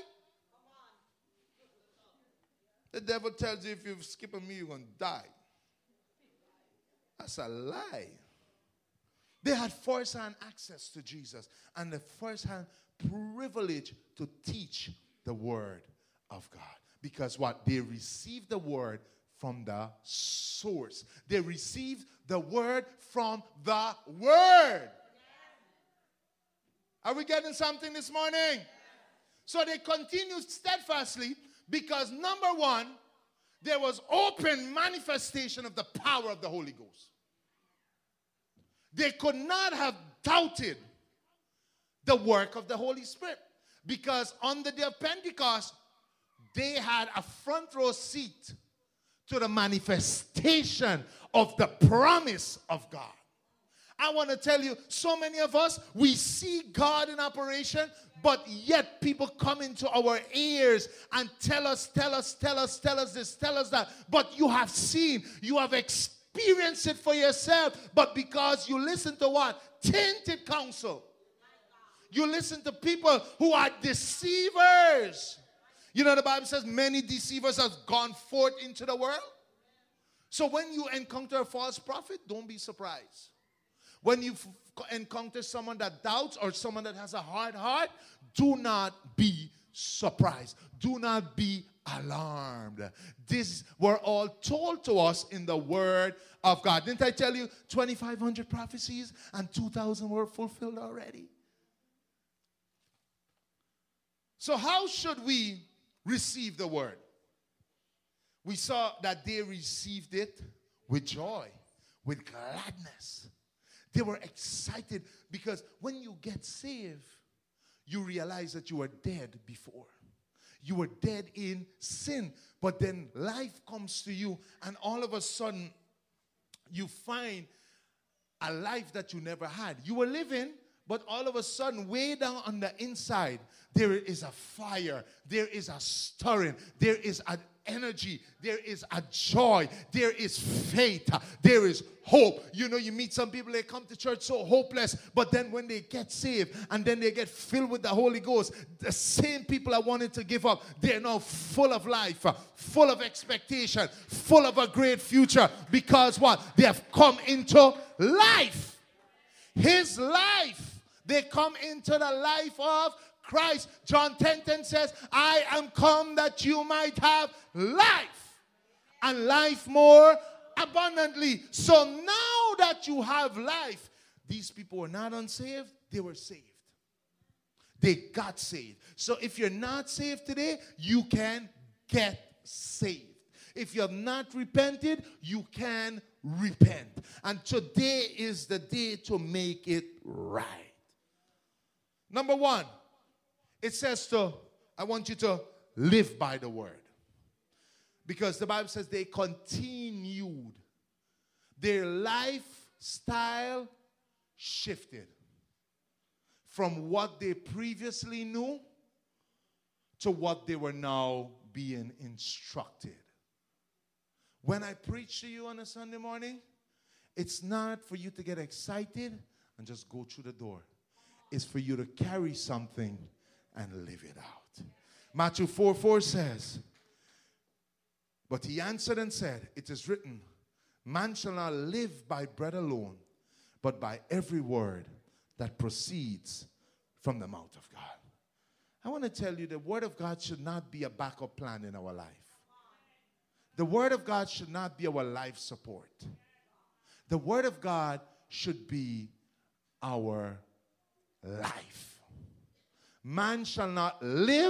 The devil tells you if you skip a meal, you're going to die. That's a lie. They had first-hand access to Jesus and the first-hand privilege to teach the word of God. Because what? They received the word from the source. They received the word from the word. Are we getting something this morning? So they continued steadfastly because, number one, there was open manifestation of the power of the Holy Ghost. They could not have doubted the work of the Holy Spirit because on the day of Pentecost, they had a front row seat to the manifestation of the promise of God. I want to tell you, so many of us, we see God in operation, but yet people come into our ears and tell us this, tell us that. But you have seen, you have experienced it for yourself, but because you listen to what? Tainted counsel. You listen to people who are deceivers. You know, the Bible says many deceivers have gone forth into the world. So when you encounter a false prophet, don't be surprised. When you encounter someone that doubts or someone that has a hard heart, do not be surprised. Do not be alarmed. This were all told to us in the Word of God. Didn't I tell you 2,500 prophecies and 2,000 were fulfilled already? So how should we receive the Word? We saw that they received it with joy, with gladness. They were excited because when you get saved, you realize that you were dead before. You were dead in sin, but then life comes to you and all of a sudden you find a life that you never had. You were living, but all of a sudden, way down on the inside, there is a fire, there is a stirring, there is an energy, there is a joy, there is faith, there is hope. You know, you meet some people, they come to church so hopeless, but then when they get saved and then they get filled with the Holy Ghost, the same people I wanted to give up, they're now full of life, full of expectation, full of a great future, because what? They have come into life. His life. They come into the life of Christ. John 10:10 says, I am come that you might have life, and life more abundantly. So now that you have life, these people were not unsaved, they were saved. They got saved. So if you're not saved today, you can get saved. If you have not repented, you can repent. And today is the day to make it right. Number one, it says I want you to live by the word. Because the Bible says they continued. Their lifestyle shifted from what they previously knew to what they were now being instructed. When I preach to you on a Sunday morning, it's not for you to get excited and just go through the door. It's for you to carry something and live it out. Matthew 4:4 says, but he answered and said, it is written, man shall not live by bread alone, but by every word that proceeds from the mouth of God. I want to tell you the word of God should not be a backup plan in our life. The word of God should not be our life support. The word of God should be our life. Man shall not live.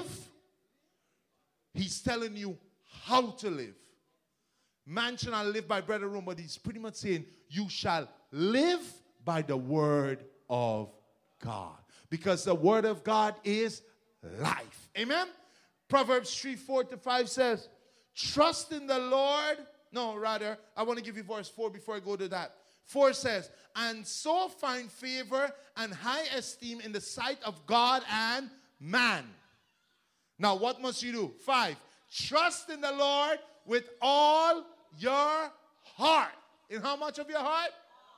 He's telling you how to live. Man shall not live by bread alone, but he's pretty much saying you shall live by the word of God. Because the word of God is life. Amen? Proverbs 3:4-5 says, trust in the Lord. No, rather, I want to give you verse 4 before I go to that. 4 says, and so find favor and high esteem in the sight of God and man. Now, what must you do? 5, trust in the Lord with all your heart. In how much of your heart?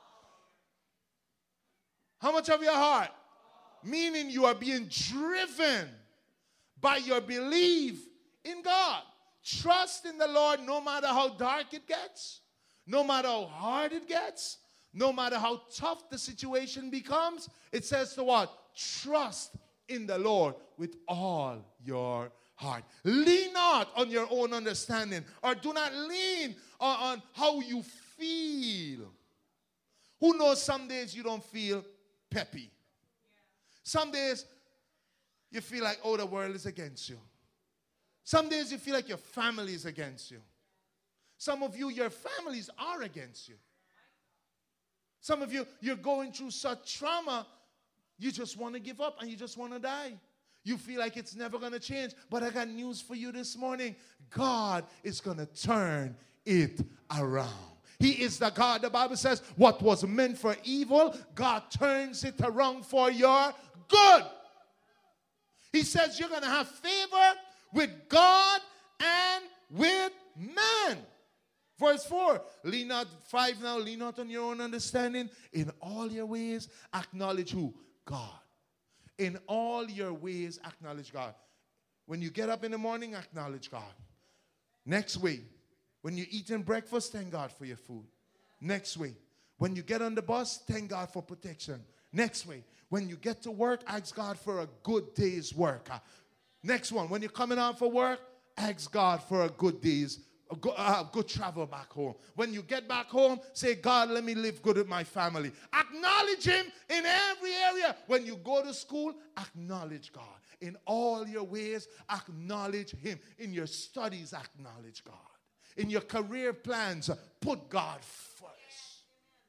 How much of your heart? Meaning you are being driven by your belief in God. Trust in the Lord no matter how dark it gets, no matter how hard it gets, no matter how tough the situation becomes. It says to what? Trust in the Lord with all your heart. Lean not on your own understanding, or do not lean on how you feel. Who knows some days you don't feel peppy? Some days you feel like, oh, the world is against you. Some days you feel like your family is against you. Some of you, your families are against you. Some of you, you're going through such trauma, you just want to give up and you just want to die. You feel like it's never going to change. But I got news for you this morning. God is going to turn it around. He is the God. The Bible says what was meant for evil, God turns it around for your good. He says you're going to have favor with God and with man. Verse 4, lean not, 5 now, lean not on your own understanding. In all your ways, acknowledge who? God. In all your ways, acknowledge God. When you get up in the morning, acknowledge God. Next way, when you're eating breakfast, thank God for your food. Next way, when you get on the bus, thank God for protection. Next way, when you get to work, ask God for a good day's work. Next one, when you're coming out for work, ask God for a good day's good travel back home. When you get back home, say, God, let me live good with my family. Acknowledge him in every area. When you go to school, acknowledge God. In all your ways, acknowledge him. In your studies, acknowledge God. In your career plans, put God first.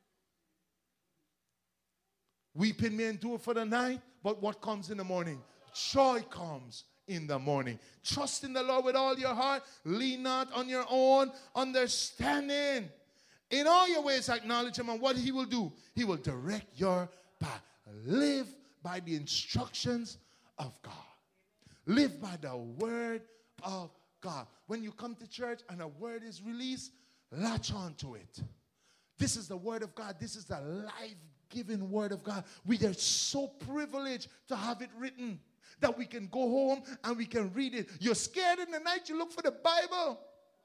Weeping may endure for the night, but what comes in the morning? Joy comes in the morning. Trust in the Lord with all your heart. Lean not on your own understanding. In all your ways acknowledge him, and what he will do, he will direct your path. Live by the instructions of God. Live by the word of God. When you come to church and a word is released, latch on to it. This is the word of God. This is the life-giving word of God. We are so privileged to have it written that we can go home and we can read it. You're scared in the night, you look for the Bible.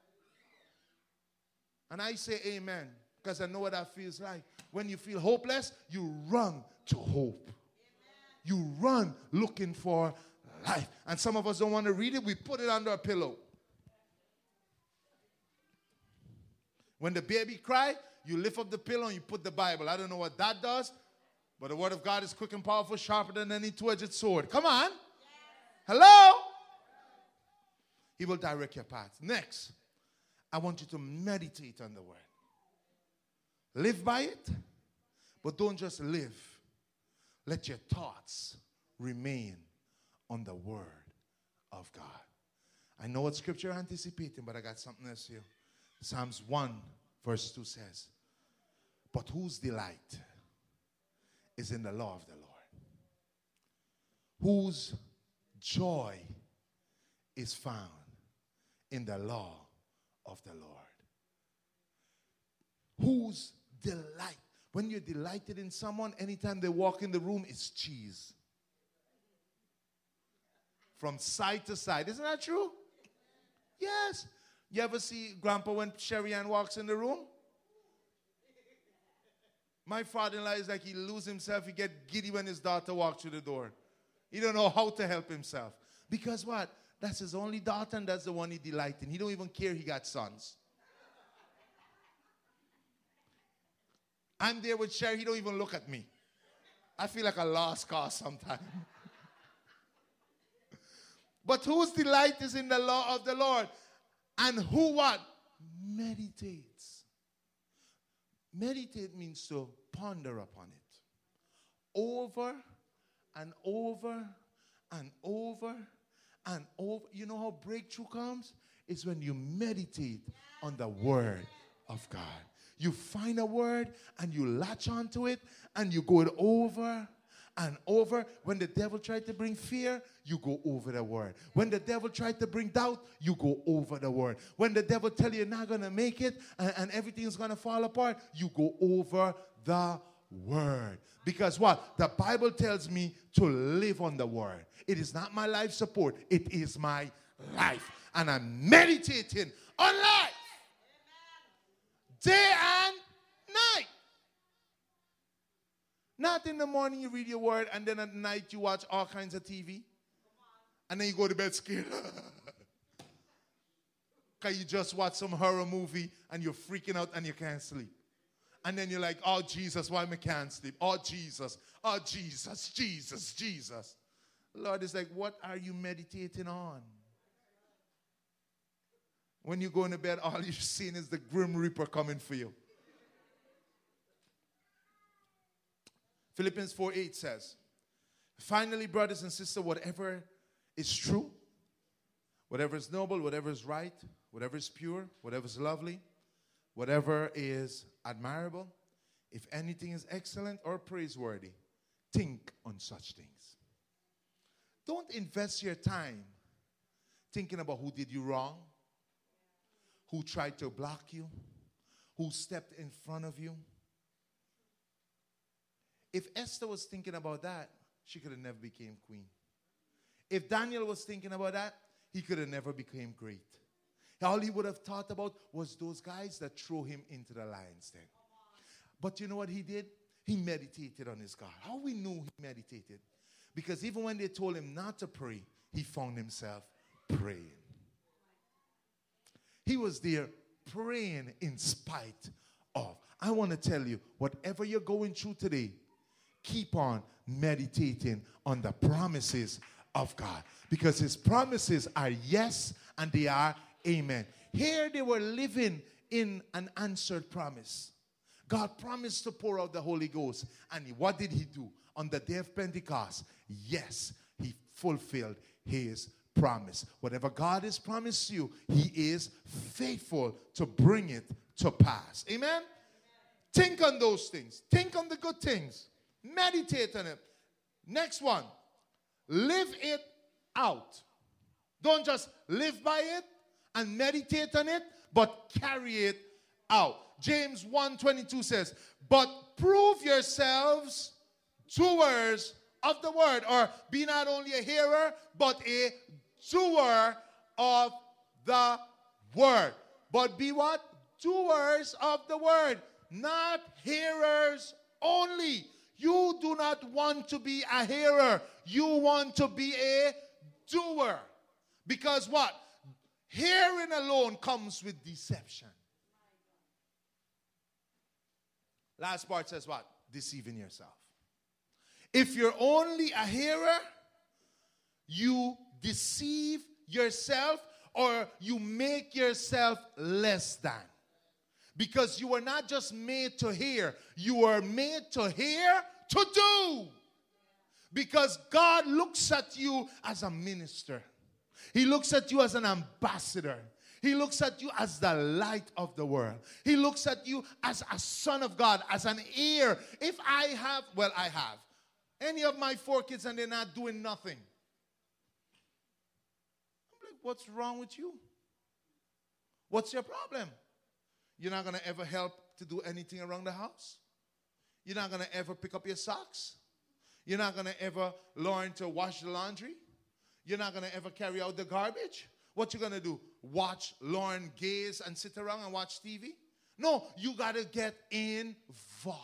And I say amen, because I know what that feels like. When you feel hopeless, you run to hope. You run looking for life. And some of us don't want to read it, we put it under a pillow. When the baby cries, you lift up the pillow and you put the Bible. I don't know what that does, but the word of God is quick and powerful, sharper than any two-edged sword. Come on. Hello? He will direct your path. Next, I want you to meditate on the word. Live by it, but don't just live. Let your thoughts remain on the word of God. I know what scripture you're anticipating, but I got something else here. Psalms 1 verse 2 says, but whose delight is in the law of the Lord? Whose joy is found in the law of the Lord? Whose delight? When you're delighted in someone, anytime they walk in the room, it's cheese. From side to side. Isn't that true? Yes. You ever see Grandpa when Sherry Ann walks in the room? My father-in-law is like he lose himself. He get giddy when his daughter walks through the door. He don't know how to help himself. Because what? That's his only daughter and that's the one he delights in. He don't even care he got sons. I'm there with Sherry. He don't even look at me. I feel like a lost cause sometimes. But whose delight is in the law of the Lord? And who what? Meditates. Meditate means to ponder upon it. Over and over and over and over. You know how breakthrough comes? It's when you meditate on the word of God. You find a word and you latch onto it and you go it over and over. When the devil tried to bring fear, you go over the word. When the devil tried to bring doubt, you go over the word. When the devil tell you you're not going to make it and everything's going to fall apart, you go over the word. Because what? The Bible tells me to live on the word. It is not my life support. It is my life. And I'm meditating on life. Day and night. Not in the morning you read your word and then at night you watch all kinds of TV. And then you go to bed scared. Because you just watch some horror movie and you're freaking out and you can't sleep. And then you're like, oh, Jesus, why I can't sleep? Oh, Jesus, Jesus, Jesus, Jesus. Lord is like, what are you meditating on? When you go into bed, all you're seeing is the grim reaper coming for you. Philippians 4:8 says, finally, brothers and sisters, whatever is true, whatever is noble, whatever is right, whatever is pure, whatever is lovely, whatever is admirable, if anything is excellent or praiseworthy, think on such things. Don't invest your time thinking about who did you wrong, who tried to block you, who stepped in front of you. If Esther was thinking about that, she could have never became queen. If Daniel was thinking about that, he could have never became great. All he would have thought about was those guys that threw him into the lion's den. But you know what he did? He meditated on his God. How we knew he meditated? Because even when they told him not to pray, he found himself praying. He was there praying in spite of. I want to tell you, whatever you're going through today, keep on meditating on the promises of God. Because his promises are yes and they are amen. Here they were living in an answered promise. God promised to pour out the Holy Ghost. And what did he do? On the day of Pentecost, yes, he fulfilled his promise. Whatever God has promised you, he is faithful to bring it to pass. Amen? Amen. Think on those things. Think on the good things. Meditate on it. Next one. Live it out. Don't just live by it and meditate on it, but carry it out. James 1:22 says, but prove yourselves doers of the word, or be not only a hearer, but a doer of the word. But be what? Doers of the word, not hearers only. You do not want to be a hearer. You want to be a doer. Because what? Hearing alone comes with deception. Last part says what? Deceiving yourself. If you're only a hearer, you deceive yourself or you make yourself less than. Because you were not just made to hear, you were made to hear to do. Because God looks at you as a minister. He looks at you as an ambassador. He looks at you as the light of the world. He looks at you as a son of God, as an heir. If I have, well, I have any of my 4 kids and they're not doing nothing, I'm like, what's wrong with you? What's your problem? You're not going to ever help to do anything around the house? You're not going to ever pick up your socks? You're not going to ever learn to wash the laundry? You're not going to ever carry out the garbage? What you going to do? Watch, learn, gaze, and sit around and watch TV? No, you got to get involved.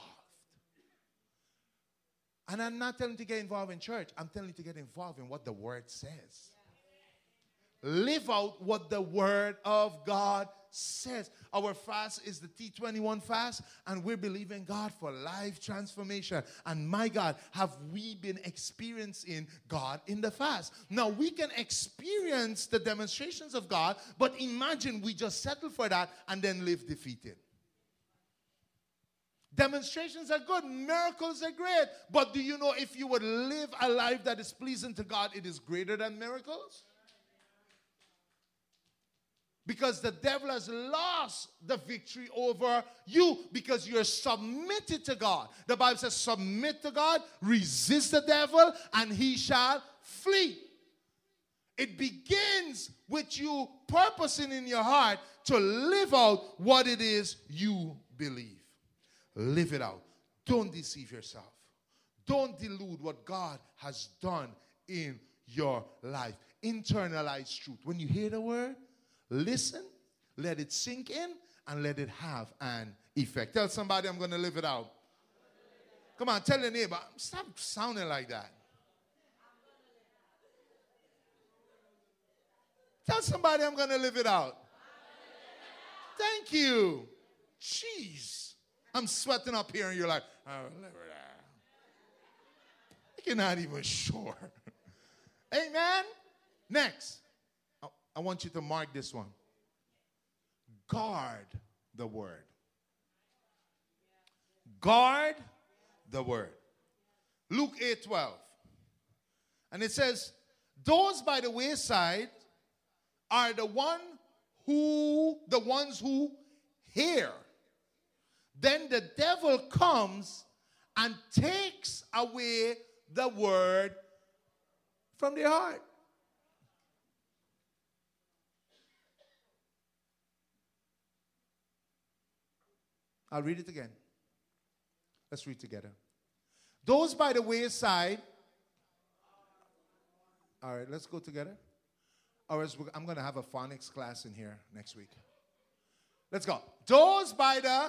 And I'm not telling you to get involved in church. I'm telling you to get involved in what the Word says. Live out what the Word of God says. Our fast is the T21 fast, and we're believing God for life transformation. And my God, have we been experiencing God in the fast? Now, we can experience the demonstrations of God, but imagine we just settle for that and then live defeated. Demonstrations are good, miracles are great, but do you know if you would live a life that is pleasing to God, it is greater than miracles? Because the devil has lost the victory over you because you're submitted to God. The Bible says, submit to God, resist the devil, and he shall flee. It begins with you purposing in your heart to live out what it is you believe. Live it out. Don't deceive yourself. Don't delude what God has done in your life. Internalize truth. When you hear the word, listen, let it sink in, and let it have an effect. Tell somebody, I'm going to live it out. Come on, tell your neighbor, stop sounding like that. Tell somebody, I'm going to live it out. Thank you. Jeez. I'm sweating up here, and you're like, oh, live it out. You're not even sure. Amen. Next, I want you to mark this one. Guard the word. Guard the word. Luke 8:12. And it says, those by the wayside are the ones who hear. Then the devil comes and takes away the word from their heart. I'll read it again. Let's read together. Those by the wayside. All right, let's go together. Or else I'm going to have a phonics class in here next week. Let's go. Those by the...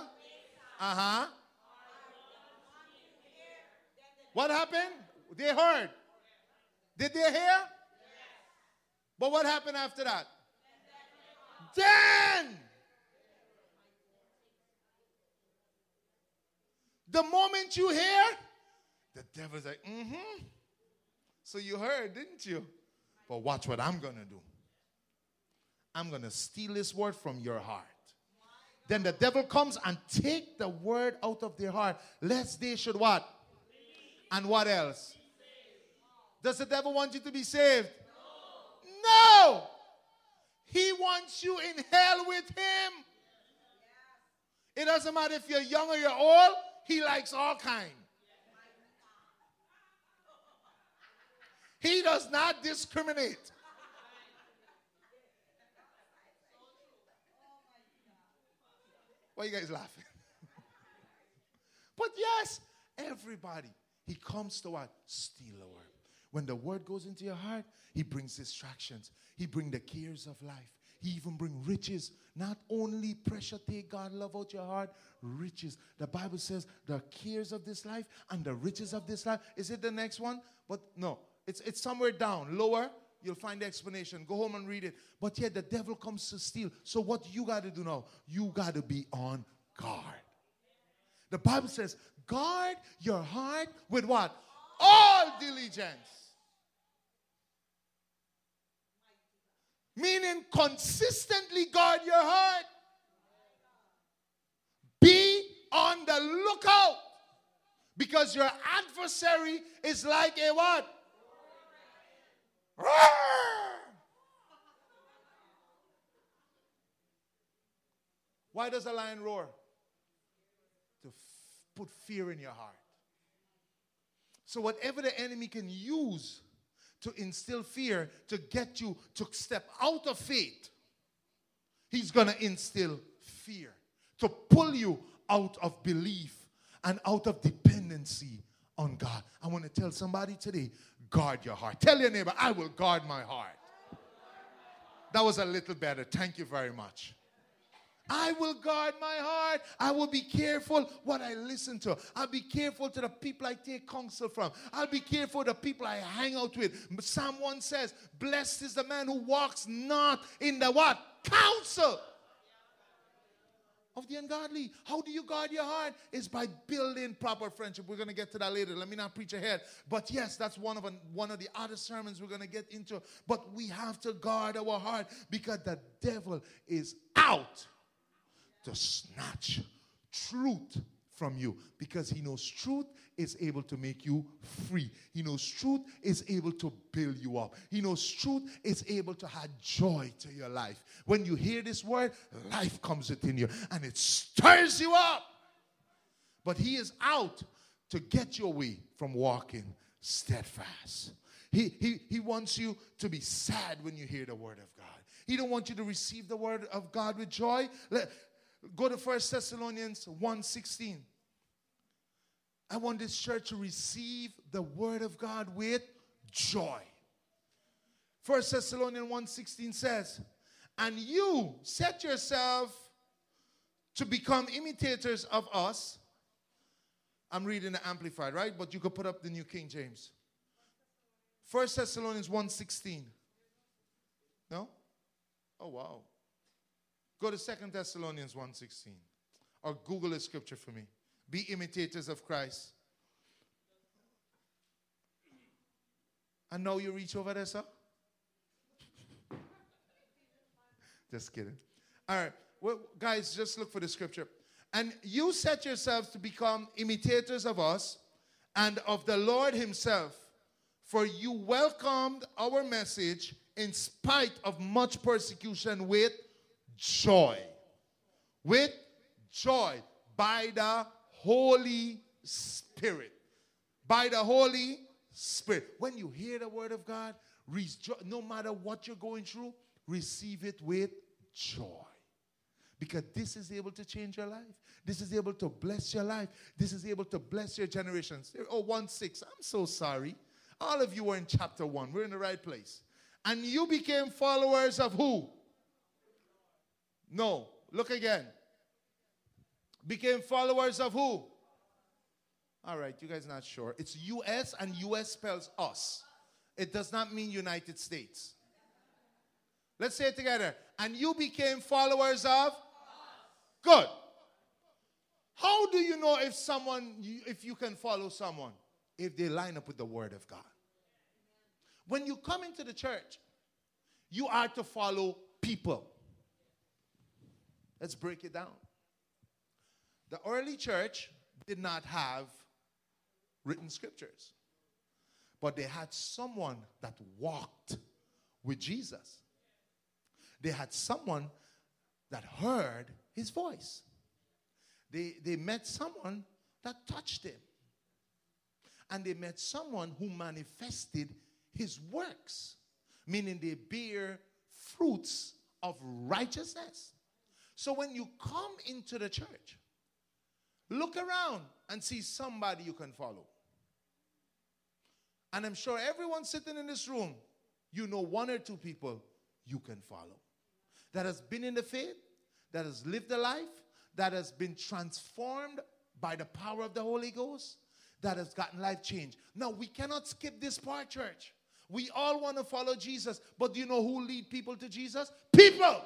What happened? They heard. Did they hear? But what happened after that? Then... the moment you hear, the devil's like, So you heard, didn't you? But watch what I'm going to do. I'm going to steal this word from your heart. Then the devil comes and take the word out of their heart, lest they should what? And what else? Does the devil want you to be saved? No. He wants you in hell with him. It doesn't matter if you're young or you're old. He likes all kind. He does not discriminate. Why are you guys laughing? But yes, everybody. He comes to what? Steal the word. When the word goes into your heart, he brings distractions. He brings the cares of life. He even brings riches. Not only pressure take God love out your heart, riches. The Bible says the cares of this life and the riches of this life. Is it the next one? But no, it's somewhere down, lower. You'll find the explanation. Go home and read it. But yet the devil comes to steal. So what you got to do now? You got to be on guard. The Bible says, guard your heart with what? All diligence. Meaning consistently guard your heart. Be on the lookout. Because your adversary is like a what? Roar. Why does a lion roar? To put fear in your heart. So whatever the enemy can use to instill fear, to get you to step out of faith, he's going to instill fear. To pull you out of belief and out of dependency on God. I want to tell somebody today, guard your heart. Tell your neighbor, I will guard my heart. That was a little better. Thank you very much. I will guard my heart. I will be careful what I listen to. I'll be careful to the people I take counsel from. I'll be careful the people I hang out with. Psalm 1 says, blessed is the man who walks not in the what? Counsel of the ungodly. How do you guard your heart? It's by building proper friendship. We're going to get to that later. Let me not preach ahead. But yes, that's one of the other sermons we're going to get into. But we have to guard our heart because the devil is out to snatch truth from you, because he knows truth is able to make you free. He knows truth is able to build you up. He knows truth is able to add joy to your life. When you hear this word, life comes within you and it stirs you up. But he is out to get you away from walking steadfast. He wants you to be sad when you hear the word of God. He don't want you to receive the word of God with joy. Go to 1 Thessalonians 1:16. I want this church to receive the word of God with joy. 1 Thessalonians 1:16 says, and you set yourself to become imitators of us. I'm reading the Amplified, right? But you could put up the New King James. 1 Thessalonians 1:16. No? Oh, wow. Go to 2 Thessalonians 1:16. Or Google a scripture for me. Be imitators of Christ. And now you reach over there, sir? Just kidding. All right. Well, guys, just look for the scripture. And you set yourselves to become imitators of us and of the Lord himself, for you welcomed our message in spite of much persecution with joy. With joy. By the Holy Spirit. By the Holy Spirit. When you hear the word of God, no matter what you're going through, receive it with joy. Because this is able to change your life. This is able to bless your life. This is able to bless your generations. Oh, 1:6. I'm so sorry. All of you were in chapter 1. We're in the right place. And you became followers of who? No. Look again. Became followers of who? All right, you guys not sure. It's U.S. and U.S. spells us. It does not mean United States. Let's say it together. And you became followers of? Good. How do you know if you can follow someone? If they line up with the word of God. When you come into the church, you are to follow people. Let's break it down. The early church did not have written scriptures. But they had someone that walked with Jesus. They had someone that heard his voice. They met someone that touched him. And they met someone who manifested his works. Meaning they bear fruits of righteousness. So when you come into the church, look around and see somebody you can follow. And I'm sure everyone sitting in this room, you know one or two people you can follow. That has been in the faith, that has lived a life, that has been transformed by the power of the Holy Ghost, that has gotten life change. Now, we cannot skip this part, church. We all want to follow Jesus, but do you know who lead people to Jesus? People!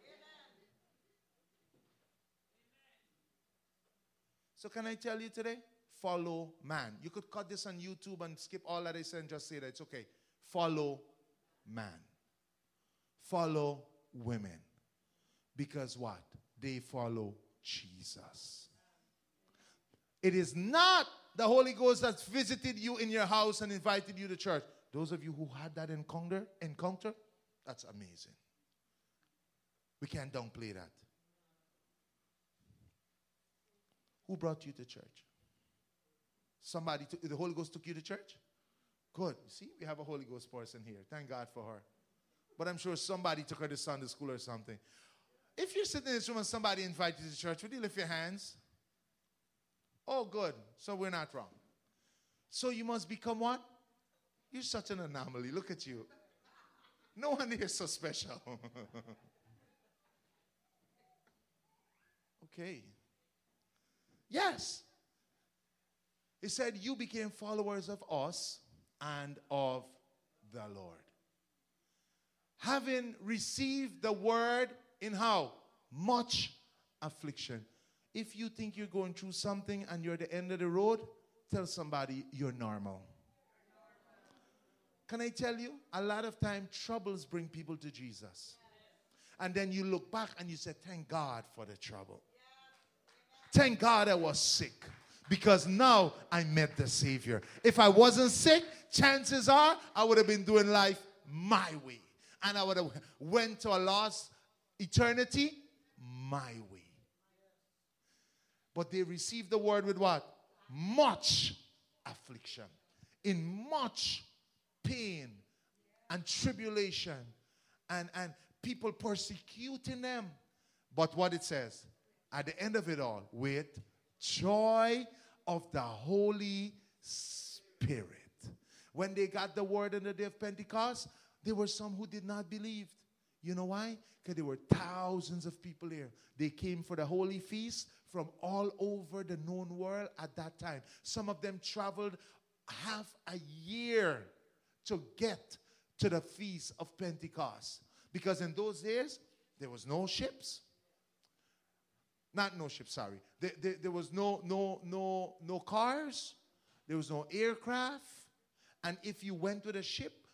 So can I tell you today? Follow man. You could cut this on YouTube and skip all that I said and just say that it's okay. Follow man. Follow women. Because what? They follow Jesus. It is not the Holy Ghost that's visited you in your house and invited you to church. Those of you who had that encounter, that's amazing. We can't downplay that. Who brought you to church? The Holy Ghost took you to church? Good. See, we have a Holy Ghost person here. Thank God for her. But I'm sure somebody took her to Sunday school or something. If you're sitting in this room and somebody invited you to church, would you lift your hands? Oh, good. So we're not wrong. So you must become what? You're such an anomaly. Look at you. No one here is so special. Okay. Yes. He said, you became followers of us and of the Lord. Having received the word in how? Much affliction. If you think you're going through something and you're at the end of the road, tell somebody you're normal. Can I tell you, a lot of time troubles bring people to Jesus. And then you look back and you say, thank God for the trouble. Thank God I was sick. Because now I met the Savior. If I wasn't sick, chances are I would have been doing life my way. And I would have went to a lost eternity my way. But they received the word with what? Much affliction. In much pain and tribulation. And people persecuting them. But what it says, at the end of it all, with joy of the Holy Spirit. When they got the word on the day of Pentecost, there were some who did not believe. You know why? Because there were thousands of people here. They came for the holy feast from all over the known world at that time. Some of them traveled half a year to get to the feast of Pentecost. Because in those days, there was no ships. Not no ships, sorry. There was no cars. There was no aircraft. And if you went with a ship,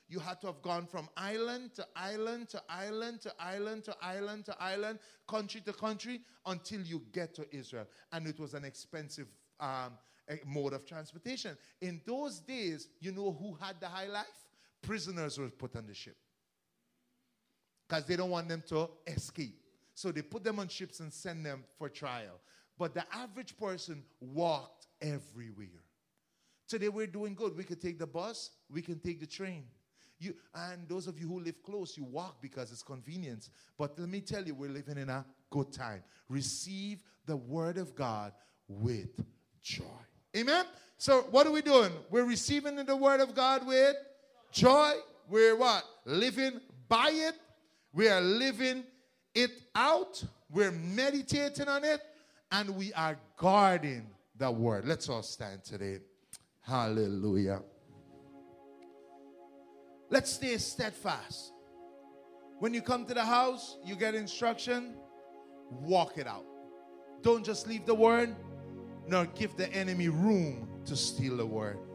You had to have gone from island to island to island to island to island to island, country to country, until you get to Israel. And it was an expensive mode of transportation. In those days, you know who had the high life? Prisoners were put on the ship, because they don't want them to escape. So they put them on ships and send them for trial. But the average person walked everywhere. Today we're doing good. We can take the bus. We can take the train. And those of you who live close, you walk because it's convenience. But let me tell you, we're living in a good time. Receive the word of God with joy. Amen? So what are we doing? We're receiving the word of God with joy. We're what? Living by it. We are living it out. We're meditating on it. And we are guarding the word. Let's all stand today. Hallelujah. Let's stay steadfast. When you come to the house, you get instruction, walk it out. Don't just leave the word, nor give the enemy room to steal the word.